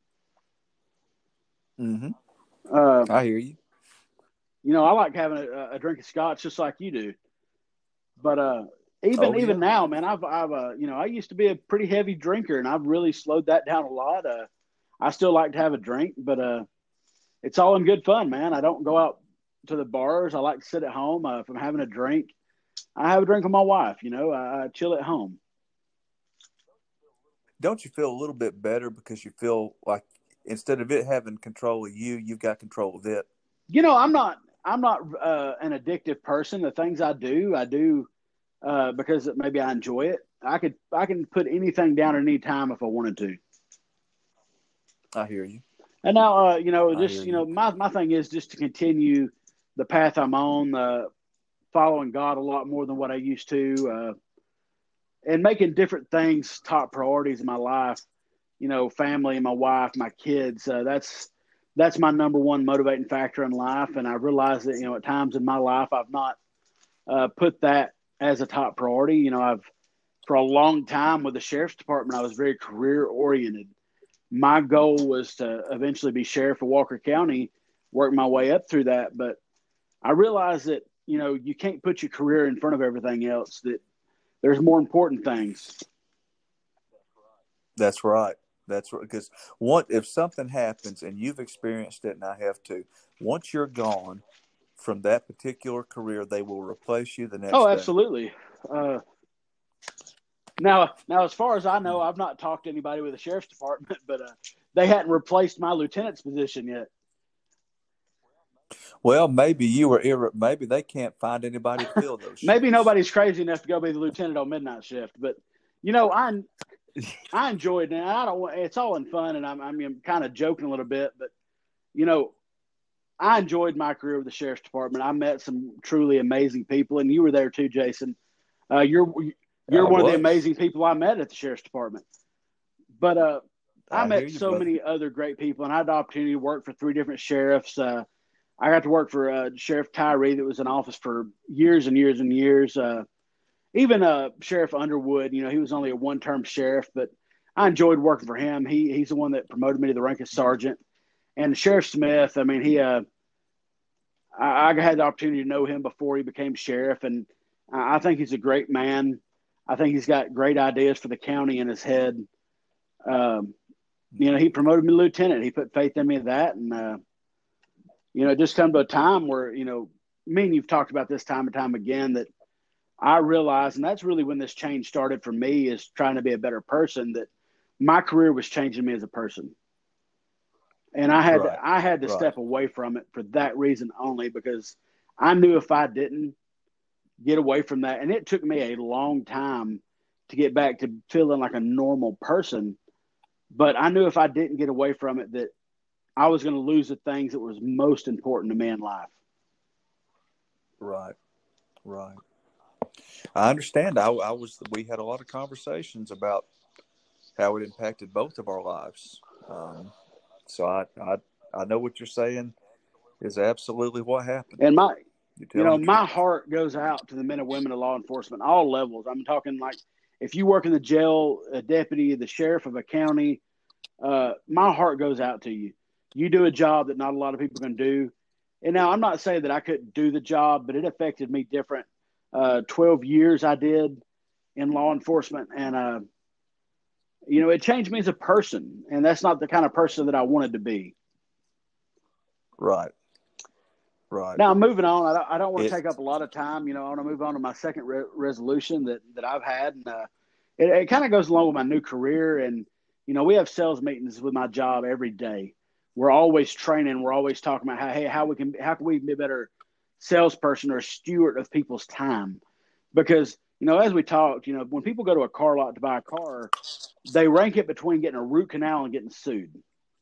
Mm-hmm. Uh, I hear you. You know, I like having a, a drink of scotch just like you do. But, uh, Even Oh, even yeah. now, man, I've I've uh, you know, I used to be a pretty heavy drinker, and I've really slowed that down a lot. Uh, I still like to have a drink, but uh, it's all in good fun, man. I don't go out to the bars. I like to sit at home. Uh, if I'm having a drink, I have a drink with my wife. You know, I, I chill at home. Don't you feel a little bit better because you feel like instead of it having control of you, you've got control of it? You know, I'm not I'm not uh, an addictive person. The things I do, I do uh, because maybe I enjoy it. I could I can put anything down at any time if I wanted to. I hear you. And now, uh, you know, I hear just, you you. know, my, my thing is just to continue the path I'm on, uh, following God a lot more than what I used to, uh, and making different things top priorities in my life. You know, family, my wife, my kids. Uh, that's that's my number one motivating factor in life. And I realize that, you know, at times in my life, I've not uh, put that as a top priority. You know, I've for a long time with the sheriff's department, I was very career oriented. My goal was to eventually be sheriff of Walker County, work my way up through that. But I realized that, you know, you can't put your career in front of everything else, that there's more important things. That's right. That's right. Because what if something happens and you've experienced it, and I have too, once you're gone from that particular career, they will replace you the next Oh, day. absolutely. Uh, now, now, as far as I know, I've not talked to anybody with the sheriff's department, but uh, they hadn't replaced my lieutenant's position yet. Well, maybe you were ir- maybe they can't find anybody to fill those Maybe shoes. nobody's crazy enough to go be the lieutenant on midnight shift, but you know, I I enjoyed it. And I don't. It's all in fun, and I'm I mean, I'm kind of joking a little bit, but you know, I enjoyed my career with the sheriff's department. I met some truly amazing people, and you were there too, Jason. Uh, you're you're I one of the was. amazing people I met at the sheriff's department. But uh, I I hear met you, so brother. many other great people, and I had the opportunity to work for three different sheriffs. Uh, I got to work for uh, Sheriff Tyree, that was in office for years and years and years. Uh, even uh, Sheriff Underwood, you know, he was only a one-term sheriff, but I enjoyed working for him. He he's the one that promoted me to the rank of sergeant. And Sheriff Smith, I mean, he uh, I, I had the opportunity to know him before he became sheriff, and I think he's a great man. I think he's got great ideas for the county in his head. Um, you know, he promoted me to lieutenant. He put faith in me in that, and uh, you know, it just come to a time where, you know, me and you've talked about this time and time again, that I realized, and that's really when this change started for me, is trying to be a better person, that my career was changing me as a person. And I had Right. to, I had to Right. step away from it for that reason only, because I knew if I didn't get away from that, and it took me a long time to get back to feeling like a normal person. But I knew if I didn't get away from it, that I was going to lose the things that was most important to me in life. Right. Right. I understand. I, I was, we had a lot of conversations about how it impacted both of our lives. Um, so I, I, I know what you're saying is absolutely what happened. And my, you know, the my truth. heart goes out to the men and women of law enforcement, all levels. I'm talking like if you work in the jail, a deputy, the sheriff of a county, uh, my heart goes out to you. You do a job that not a lot of people can do. And now I'm not saying that I couldn't do the job, but it affected me different. Uh, twelve years I did in law enforcement. And, uh, you know, it changed me as a person. And that's not the kind of person that I wanted to be. Right. Right. Now, moving on, I don't, I don't want to It, take up a lot of time. You know, I want to move on to my second re- resolution that, that I've had. And uh, it, it kind of goes along with my new career. And, you know, we have sales meetings with my job every day. We're always training. We're always talking about how, hey, how we can, how can we be a better salesperson or a steward of people's time? Because, you know, as we talked, you know, when people go to a car lot to buy a car, they rank it between getting a root canal and getting sued.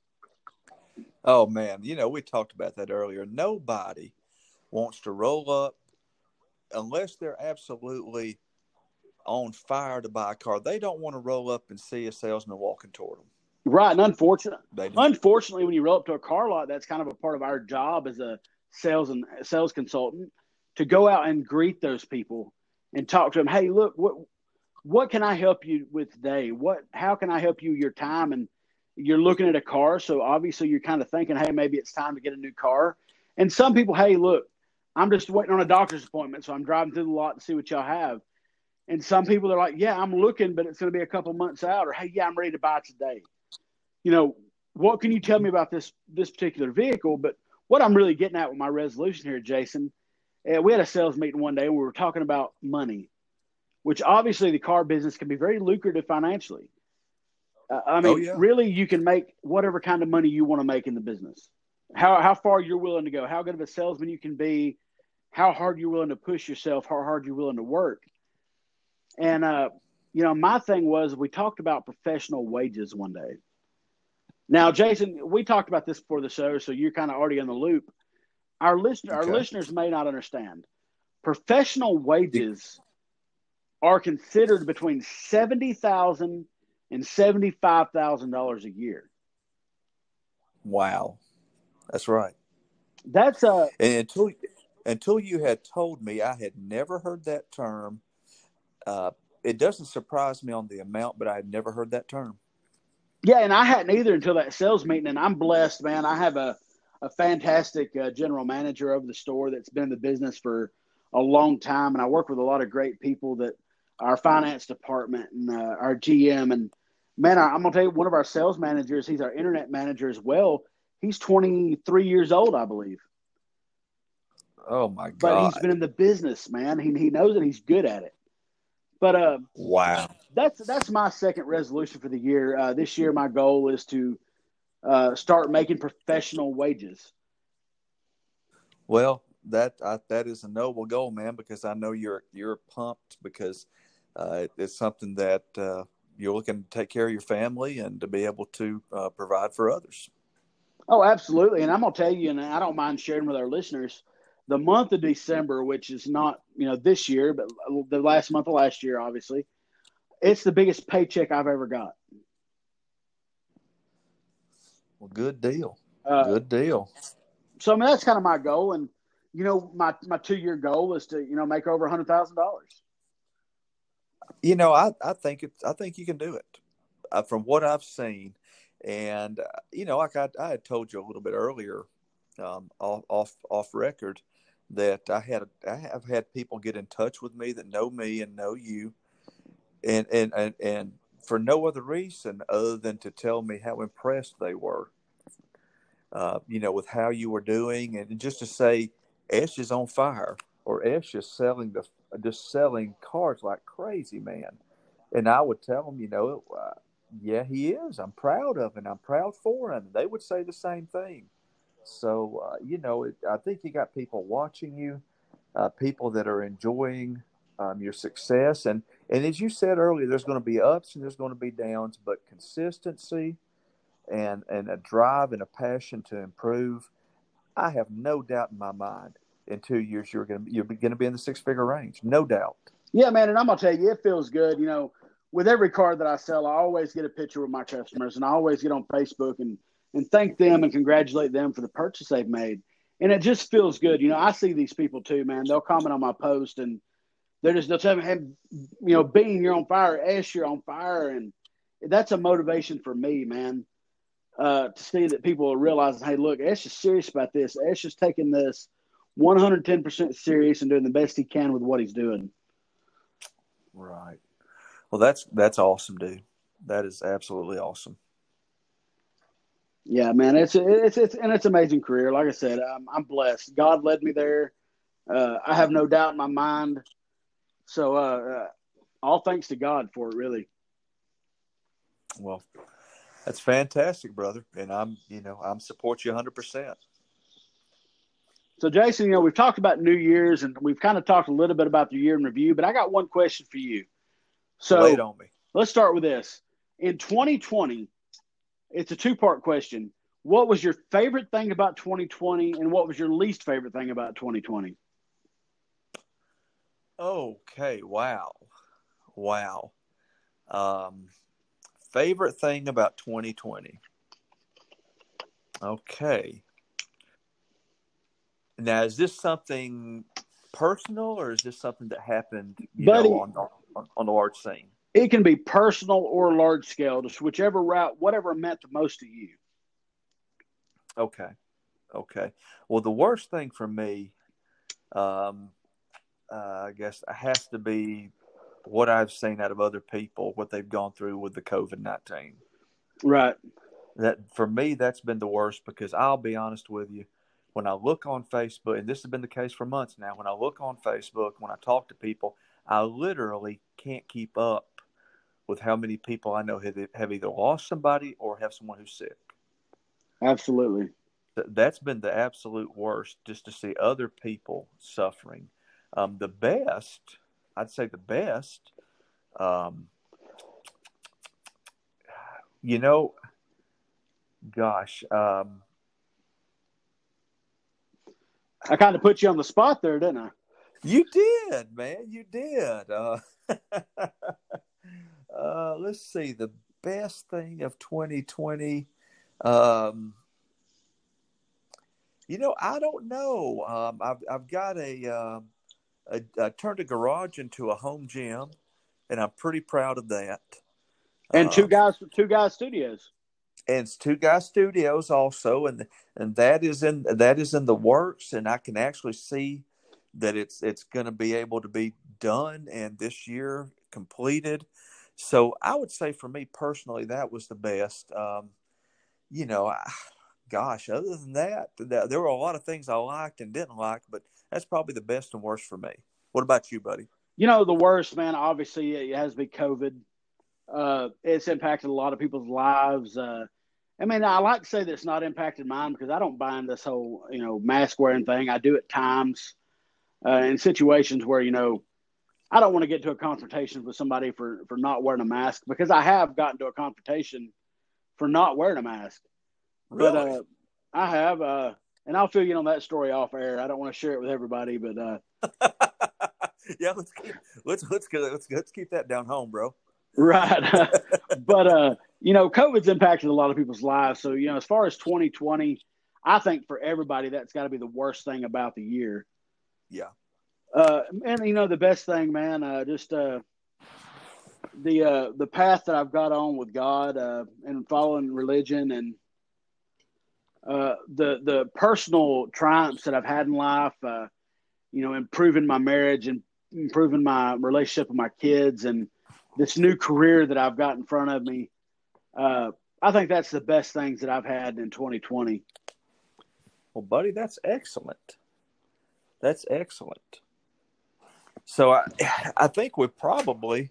oh man, you know, we talked about that earlier. Nobody wants to roll up unless they're absolutely on fire to buy a car. They don't want to roll up and see a salesman walking toward them. Right. And unfortunately, They do. unfortunately, when you roll up to a car lot, that's kind of a part of our job as a sales and sales consultant to go out and greet those people and talk to them. Hey, look, what, what can I help you with today? What, how can I help you your time? And you're looking at a car. So obviously you're kind of thinking, hey, maybe it's time to get a new car. And some people, hey, look, I'm just waiting on a doctor's appointment. So I'm driving through the lot to see what y'all have. And some people are like, yeah, I'm looking, but it's going to be a couple months out. Or, hey, yeah, I'm ready to buy today. You know, what can you tell me about this, this particular vehicle? But what I'm really getting at with my resolution here, Jason, uh, we had a sales meeting one day and we were talking about money, which obviously the car business can be very lucrative financially. Uh, I mean, Oh yeah. really, you can make whatever kind of money you want to make in the business. How how far you're willing to go, how good of a salesman you can be, how hard you're willing to push yourself, how hard you're willing to work. And, uh, you know, my thing was we talked about professional wages one day. Now, Jason, we talked about this before the show, so you're kind of already in the loop. Our listener, our Okay. listeners may not understand. Professional wages are considered between seventy thousand dollars and seventy-five thousand dollars a year. Wow. That's right. That's a And until until you had told me, I had never heard that term. Uh, it doesn't surprise me on the amount, but I had never heard that term. yeah, and I hadn't either until that sales meeting. And I'm blessed, man. I have a a fantastic uh, general manager of the store that's been in the business for a long time, and I work with a lot of great people that our finance department and uh, our G M. And man, I, I'm gonna tell you, one of our sales managers, he's our internet manager as well. He's twenty-three years old, I believe. Oh my But he's God. been in the business, man. He he knows it. He's good at it. But uh, Wow. that's that's my second resolution for the year. Uh, this year, my goal is to uh, start making professional wages. Well, that I, that is a noble goal, man, because I know you're you're pumped because uh, it's something that uh, you're looking to take care of your family and to be able to uh, provide for others. Oh, absolutely. And I'm going to tell you, and I don't mind sharing with our listeners, the month of December, which is not, you know, this year, but the last month of last year, obviously, it's the biggest paycheck I've ever got. Well, good deal. Uh, Good deal. so, I mean, that's kind of my goal. And, you know, my, my two-year goal is to, you know, make over one hundred thousand dollars. You know, I, I think it's I think you can do it uh, from what I've seen. And, uh, you know, like I, I had told you a little bit earlier um, off, off, off record that I had I have had people get in touch with me that know me and know you. And, and, and, and for no other reason other than to tell me how impressed they were, uh, you know, with how you were doing. And just to say, Ash is on fire, or Ash is selling the, just selling cars like crazy, man. And I would tell them, you know, uh, yeah, he is. I'm proud of him. I'm proud for him. They would say the same thing. So, uh, you know, it, I think you got people watching you, uh, people that are enjoying um, your success. And, And as you said earlier, there's going to be ups and there's going to be downs, but consistency and and a drive and a passion to improve, I have no doubt in my mind in two years you're going to you're going to be in the six figure range, no doubt. Yeah, man, and I'm gonna tell you, it feels good. You know, with every car that I sell, I always get a picture with my customers, and I always get on Facebook and and thank them and congratulate them for the purchase they've made. And it just feels good. You know, I see these people too, man. They'll comment on my post and they're just they'll tell me, hey, you know, Bean, you're on fire, Ash, you're on fire, and that's a motivation for me, man. Uh, to see that people are realizing, hey, look, Ash is serious about this. Ash is taking this one hundred ten percent serious and doing the best he can with what he's doing. Right. Well, that's that's awesome, dude. That is absolutely awesome. Yeah, man, it's it's it's and it's an amazing career. Like I said, I'm, I'm blessed. God led me there. Uh, I have no doubt in my mind. So, uh, uh, all thanks to God for it, really. Well, that's fantastic, brother. And I'm, you know, I'm support you one hundred percent. So, Jason, you know, we've talked about New Year's and we've kind of talked a little bit about the year in review, but I got one question for you. So, lay it on me. Let's start with this. In twenty twenty, it's a two-part question. What was your favorite thing about twenty twenty, and what was your least favorite thing about twenty twenty? Okay, wow. Wow. Um, favorite thing about twenty twenty. Okay. Now, is this something personal, or is this something that happened, you Buddy, know, on, on on the large scene? It can be personal or large scale, just whichever route, whatever meant the most to you. Okay. Okay. Well, the worst thing for me, um, uh, I guess, has to be what I've seen out of other people, what they've gone through with the COVID nineteen. Right. That for me, that's been the worst, because I'll be honest with you, when I look on Facebook, and this has been the case for months now, when I look on Facebook, when I talk to people, I literally can't keep up with how many people I know have, have either lost somebody or have someone who's sick. Absolutely. That's been the absolute worst, just to see other people suffering. Um, the best, I'd say the best, um, you know, gosh. Um, I kind of put you on the spot there, didn't I? You did, man. You did. Uh, uh, let's see. The best thing of twenty twenty. Um, you know, I don't know. Um, I've I've got a, uh, a I turned a garage into a home gym, and I'm pretty proud of that. And two Um, guys, two guys studios. and it's Two Guys Studios also, and and that is in that is in the works, and I can actually see that it's it's going to be able to be done and this year completed. So I would say for me personally, that was the best. Um, you know, I, gosh, other than that, there were a lot of things I liked and didn't like, but that's probably the best and worst for me. What about you, buddy? You know, the worst, man, obviously it has to be COVID. Uh, it's impacted a lot of people's lives. Uh, I mean, I like to say that it's not impacted mine because I don't buy in this whole, you know, mask wearing thing. I do at times uh, in situations where, you know, I don't want to get to a confrontation with somebody for, for not wearing a mask, because I have gotten to a confrontation for not wearing a mask. Really? But uh, I have, uh, and I'll fill you in on that story off air. I don't want to share it with everybody, but uh, yeah, let's keep, let's let's let's let's keep that down home, bro. Right. But, uh, you know, COVID's impacted a lot of people's lives. So, you know, as far as twenty twenty, I think for everybody, that's got to be the worst thing about the year. Yeah. Uh, and, you know, the best thing, man, uh, just uh, the uh, the path that I've got on with God uh, and following religion, and uh, the the personal triumphs that I've had in life, uh, you know, improving my marriage and improving my relationship with my kids, and this new career that I've got in front of me. Uh, I think that's the best things that I've had in twenty twenty. Well, buddy, that's excellent. That's excellent. So I, I think we probably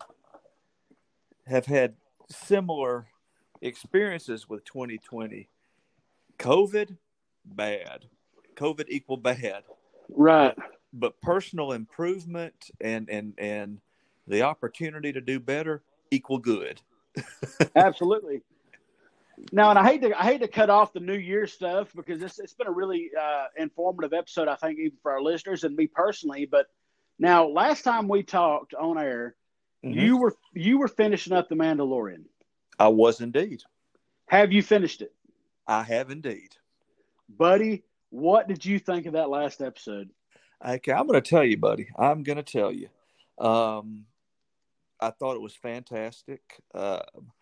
have had similar experiences with twenty twenty. COVID, bad. COVID equal bad. Right. But personal improvement and and and the opportunity to do better equal good. Absolutely. Now, and I hate to I hate to cut off the New Year stuff because it's it's been a really uh, informative episode, I think, even for our listeners and me personally. But now, last time we talked on air, Mm-hmm. you were you were finishing up The Mandalorian. I was indeed. Have you finished it? I have indeed. Buddy, what did you think of that last episode? Okay, I'm going to tell you, buddy. I'm going to tell you. Um, I thought it was fantastic. Uh,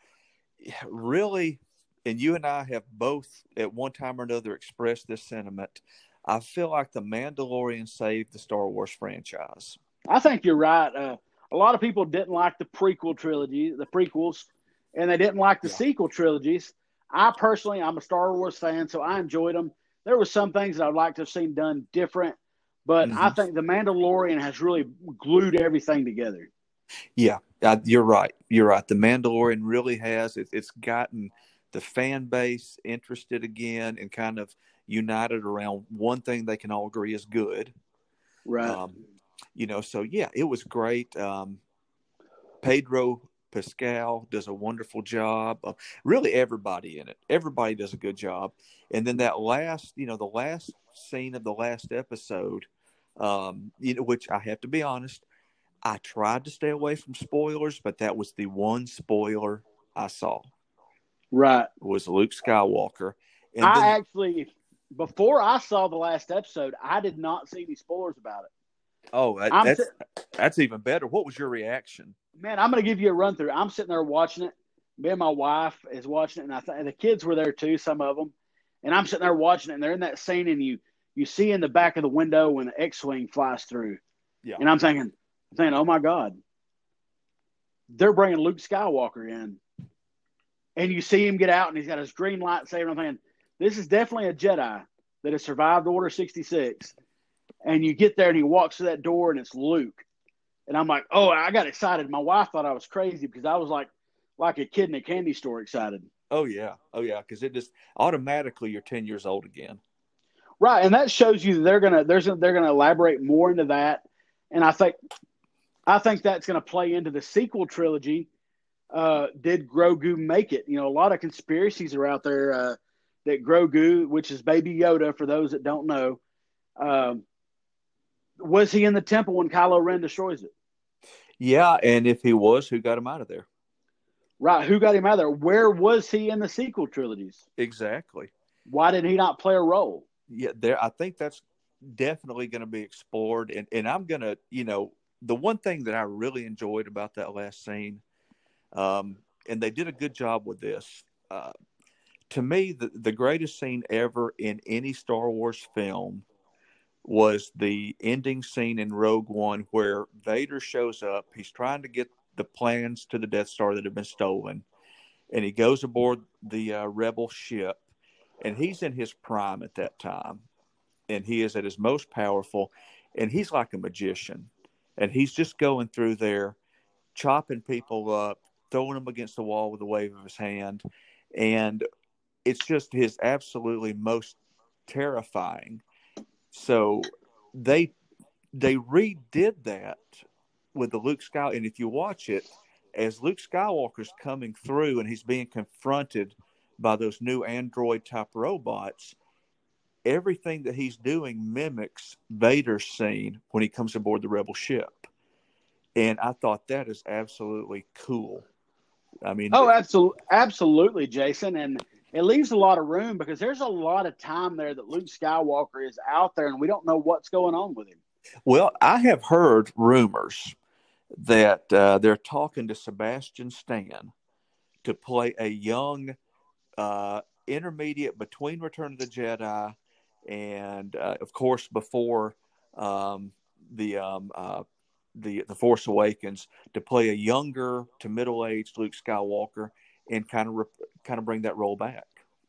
really, and you and I have both at one time or another expressed this sentiment. I feel like The Mandalorian saved the Star Wars franchise. I think you're right. Uh, a lot of people didn't like the prequel trilogy, the prequels, and they didn't like the Yeah. sequel trilogies. I personally, I'm a Star Wars fan, so I enjoyed them. There were some things that I'd like to have seen done different, but Mhm. I think The Mandalorian has really glued everything together. Yeah, uh, you're right. You're right. The Mandalorian really has. It, it's gotten the fan base interested again and kind of united around one thing they can all agree is good. Right. Um, you know, so yeah, it was great. Um, Pedro Pascal does a wonderful job. Uh, really, everybody in it. Everybody does a good job. And then that last, you know, the last scene of the last episode, um, you know, which I have to be honest, I tried to stay away from spoilers, but that was the one spoiler I saw. Right. Was Luke Skywalker. And I then, actually, before I saw the last episode, I did not see any spoilers about it. oh, that, I'm that's si- that's even better. What was your reaction? Man, I'm going to give you a run through. I'm sitting there watching it. Me and my wife is watching it, and I th- and the kids were there too, some of them. And I'm sitting there watching it, and they're in that scene, and you you see in the back of the window when the X-wing flies through. Yeah. And I'm thinking, I'm thinking, oh my God, they're bringing Luke Skywalker in, and you see him get out, and he's got his green lightsaber. I'm thinking, this is definitely a Jedi that has survived Order sixty-six. And you get there, and he walks through that door, and it's Luke. And I'm like, oh, I got excited. My wife thought I was crazy because I was like, like a kid in a candy store excited. Oh yeah, oh yeah, because it just automatically you're ten years old again. Right, and that shows you that they're gonna there's they're gonna elaborate more into that, and I think I think that's gonna play into the sequel trilogy. Uh, did Grogu make it? You know, a lot of conspiracies are out there uh, that Grogu, which is Baby Yoda, for those that don't know, um, was he in the temple when Kylo Ren destroys it? Yeah, and if he was, who got him out of there? Right, who got him out of there? Where was he in the sequel trilogies? Exactly. Why did he not play a role? Yeah, there. I think that's definitely going to be explored, and and I'm gonna, you know, the one thing that I really enjoyed about that last scene, um, and they did a good job with this. Uh, to me, the the greatest scene ever in any Star Wars film was the ending scene in Rogue One, where Vader shows up. He's trying to get the plans to the Death Star that have been stolen, and he goes aboard the uh, Rebel ship. And he's in his prime at that time. And he is at his most powerful. And he's like a magician. And he's just going through there, chopping people up, throwing them against the wall with a wave of his hand. And it's just his absolutely most terrifying. So they they redid that with the Luke Skywalker. And if you watch it, as Luke Skywalker's coming through and he's being confronted by those new android type robots, everything that he's doing mimics Vader's scene when he comes aboard the Rebel ship. And I thought that is absolutely cool. I mean, oh, absolutely, absolutely, Jason. And it leaves a lot of room because there's a lot of time there that Luke Skywalker is out there and we don't know what's going on with him. Well, I have heard rumors that uh, they're talking to Sebastian Stan to play a young Uh, intermediate between Return of the Jedi and, uh, of course, before um, the um, uh, the the Force Awakens, to play a younger to middle aged Luke Skywalker and kind of re- kind of bring that role back.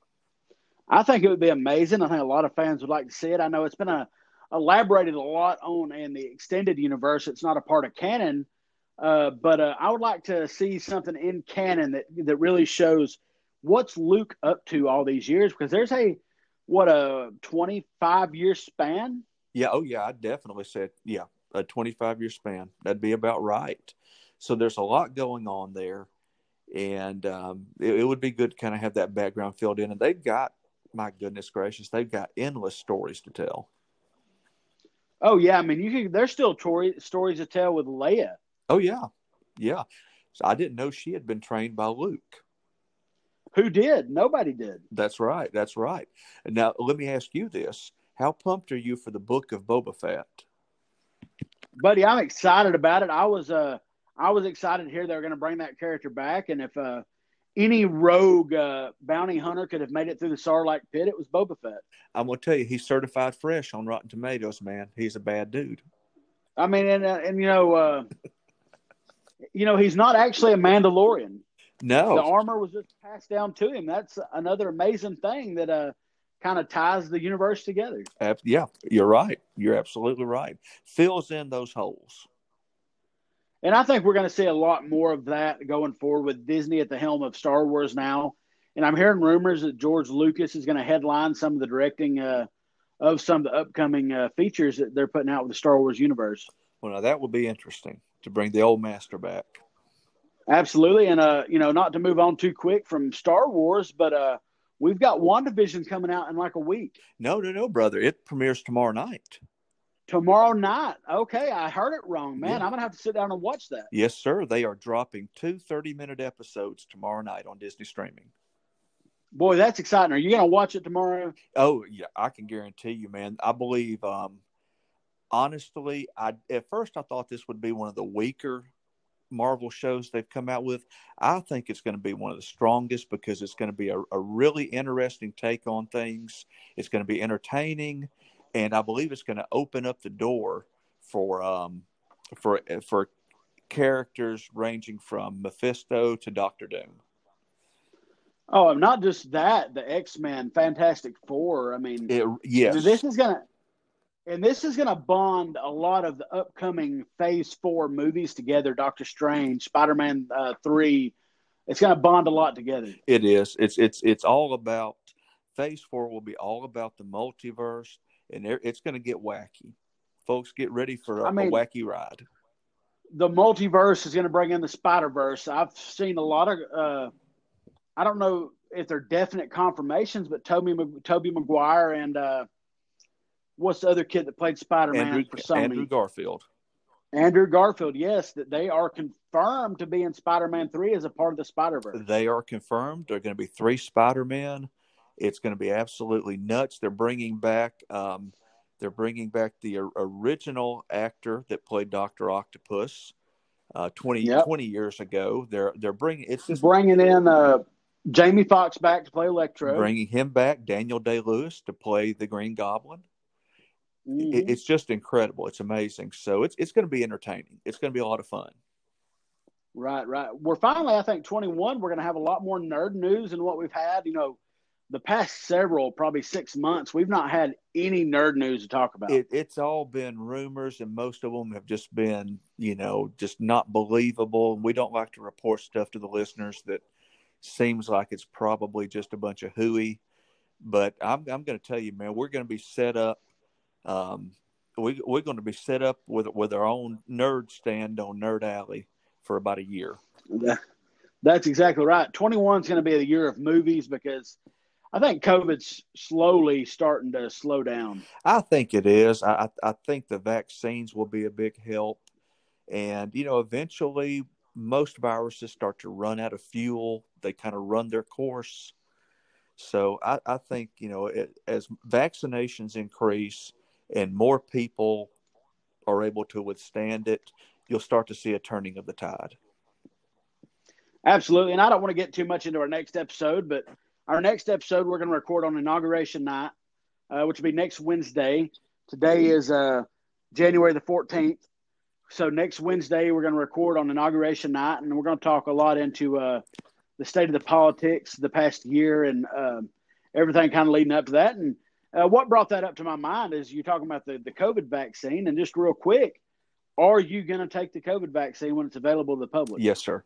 I think it would be amazing. I think a lot of fans would like to see it. I know it's been a, elaborated a lot on in the extended universe. It's not a part of canon, uh, but uh, I would like to see something in canon that that really shows what's Luke up to all these years, because there's a, what, a twenty-five year span? Yeah. Oh, yeah. I definitely said, yeah, a twenty-five year span. That'd be about right. So there's a lot going on there. And um, it, it would be good to kind of have that background filled in. And they've got, my goodness gracious, they've got endless stories to tell. Oh yeah, I mean, you can. There's still tori- stories to tell with Leia. Oh yeah, yeah. So I didn't know she had been trained by Luke. Who did? Nobody did. That's right. That's right. Now let me ask you this: how pumped are you for the book of Boba Fett? Buddy, I'm excited about it. I was uh I was excited to hear they were going to bring that character back, and if uh any rogue uh, bounty hunter could have made it through the Sarlacc pit, it was Boba Fett. I'm gonna tell you, he's certified fresh on Rotten Tomatoes, man. He's a bad dude. I mean, and uh, and you know, uh, you know, he's not actually a Mandalorian. No, the armor was just passed down to him. That's another amazing thing that uh kind of ties the universe together. Uh, yeah, you're right. You're absolutely right. Fills in those holes. And I think we're going to see a lot more of that going forward with Disney at the helm of Star Wars now. And I'm hearing rumors that George Lucas is going to headline some of the directing uh, of some of the upcoming uh, features that they're putting out with the Star Wars universe. Well, now that would be interesting to bring the old master back. Absolutely. And, uh, you know, not to move on too quick from Star Wars, but uh, we've got WandaVision coming out in like a week. No, no, no, brother. It premieres tomorrow night. Tomorrow night. Okay, I heard it wrong, man. Yeah. I'm going to have to sit down and watch that. Yes, sir. They are dropping two thirty-minute episodes tomorrow night on Disney Streaming. Boy, that's exciting. Are you going to watch it tomorrow? Oh, yeah, I can guarantee you, man. I believe, um, honestly, I at first I thought this would be one of the weaker Marvel shows they've come out with. I think it's going to be one of the strongest because it's going to be a, a really interesting take on things. It's going to be entertaining, and I believe it's going to open up the door for um for for characters ranging from Mephisto to Doctor Doom. Oh, and not just that, the X-Men, Fantastic Four. I mean, It, yes, this is going to, and this is going to bond a lot of the upcoming Phase Four movies together. Doctor Strange, Spider-Man uh, Three. It's going to bond a lot together. It is. It's it's it's all about Phase Four. Will be all about the multiverse, and it's going to get wacky. Folks, get ready for a, I mean, a wacky ride. The multiverse is going to bring in the Spider-Verse. I've seen a lot of. Uh, I don't know if they're definite confirmations, but Tobey Tobey Maguire and uh, what's the other kid that played Spider-Man Andrew, for Sony? Andrew Garfield. Andrew Garfield, yes, that they are confirmed to be in Spider-Man three as a part of the Spider-Verse. They are confirmed. There are going to be three Spider-Men. It's going to be absolutely nuts. They're bringing back, um, they're bringing back the original actor that played Doctor Octopus uh, twenty, yep. twenty years ago. They're they're bringing it's just bringing in uh, Jamie Foxx back to play Electro, bringing him back, Daniel Day-Lewis to play the Green Goblin. Mm-hmm. It's just incredible. It's amazing. So it's it's going to be entertaining. It's going to be a lot of fun. Right, right. We're finally, I think, twenty-one. We're going to have a lot more nerd news than what we've had. You know, the past several, probably six months, we've not had any nerd news to talk about. It, it's all been rumors, and most of them have just been, you know, just not believable. We don't like to report stuff to the listeners that seems like it's probably just a bunch of hooey. But I'm I'm going to tell you, man, we're going to be set up. Um, we, we're going to be set up with with our own nerd stand on Nerd Alley for about a year. That's exactly right. twenty-one is going to be the year of movies because I think COVID's slowly starting to slow down. I think it is. I, I think the vaccines will be a big help. And, you know, eventually most viruses start to run out of fuel. They kind of run their course. So I, I think, you know, it, as vaccinations increase and more people are able to withstand it, you'll start to see a turning of the tide. Absolutely. And I don't want to get too much into our next episode, but our next episode we're going to record on Inauguration Night, uh, which will be next Wednesday. Today is uh, January the fourteenth. So next Wednesday we're going to record on Inauguration Night, and we're going to talk a lot into uh, the state of the politics the past year and uh, everything kind of leading up to that. And uh, what brought that up to my mind is you're talking about the, the COVID vaccine. And just real quick, are you going to take the COVID vaccine when it's available to the public? Yes, sir.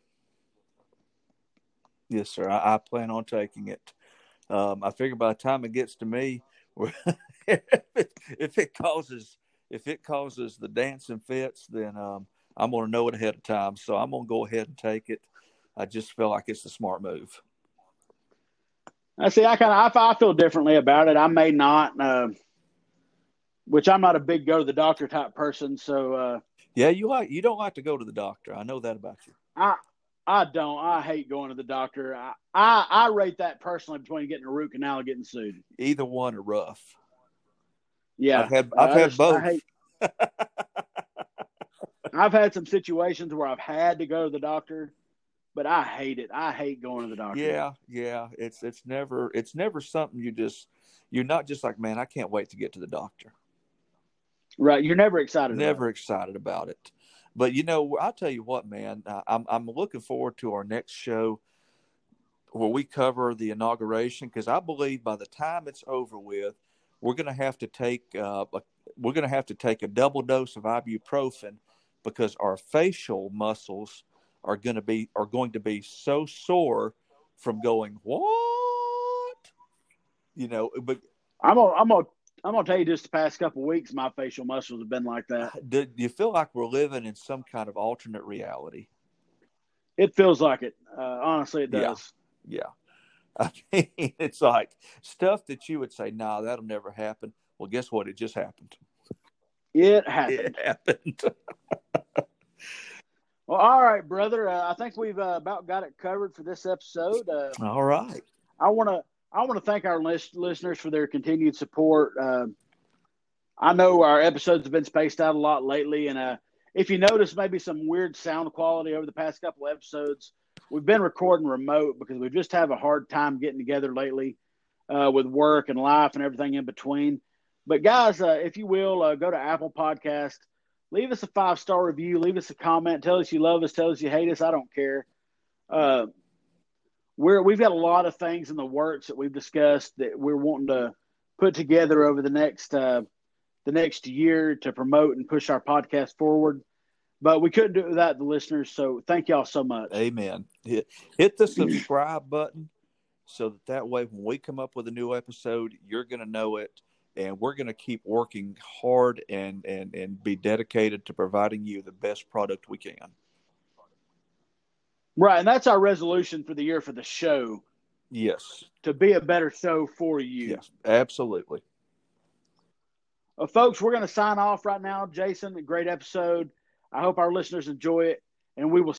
Yes, sir. I, I plan on taking it. Um, I figure by the time it gets to me, if, it, if it causes if it causes the dancing fits, then um, I'm going to know it ahead of time. So I'm going to go ahead and take it. I just feel like it's a smart move. I see. I kind of I, I feel differently about it. I may not, uh, which I'm not a big go to the doctor type person. So uh, yeah, you like you don't like to go to the doctor. I know that about you. I I don't. I hate going to the doctor. I I, I rate that personally between getting a root canal and getting sued. Either one are rough. Yeah, I've had I've I had just, both. I hate, I've had some situations where I've had to go to the doctor, but I hate it. I hate going to the doctor. Yeah, yeah. It's it's never it's never something you just you're not just like, man, I can't wait to get to the doctor. Right. You're never excited Never about it. excited about it. But you know, I'll tell you what, man, I'm I'm looking forward to our next show where we cover the inauguration, because I believe by the time it's over with, we're going to have to take uh, a, we're going to have to take a double dose of ibuprofen, because our facial muscles are going to be are going to be so sore from going what, you know. But I'm gonna I'm gonna I'm gonna tell you, just the past couple of weeks, my facial muscles have been like that. do you feel like we're living in some kind of alternate reality? It feels like it. Uh, honestly, it does. Yeah. I mean, it's like stuff that you would say, nah, that'll never happen. Well, guess what? It just happened. It happened. It happened. Well, all right, brother. Uh, I think we've uh, about got it covered for this episode. Uh, All right. I want to I want to thank our list- listeners for their continued support. Uh, I know our episodes have been spaced out a lot lately, and uh, if you notice maybe some weird sound quality over the past couple of episodes, we've been recording remote because we just have a hard time getting together lately uh, with work and life and everything in between. But guys, uh, if you will, uh, go to Apple Podcast, leave us a five-star review, leave us a comment, tell us you love us, tell us you hate us. I don't care. Uh, we're, we've got a lot of things in the works that we've discussed that we're wanting to put together over the next uh, the next year to promote and push our podcast forward. But we couldn't do it without the listeners, so thank y'all so much. Amen. Hit, hit the subscribe button so that that way when we come up with a new episode, you're going to know it, and we're going to keep working hard and, and, and be dedicated to providing you the best product we can. Right, and that's our resolution for the year for the show. Yes. To be a better show for you. Yes, absolutely. Well, folks, we're going to sign off right now. Jason, a great episode. I hope our listeners enjoy it, and we will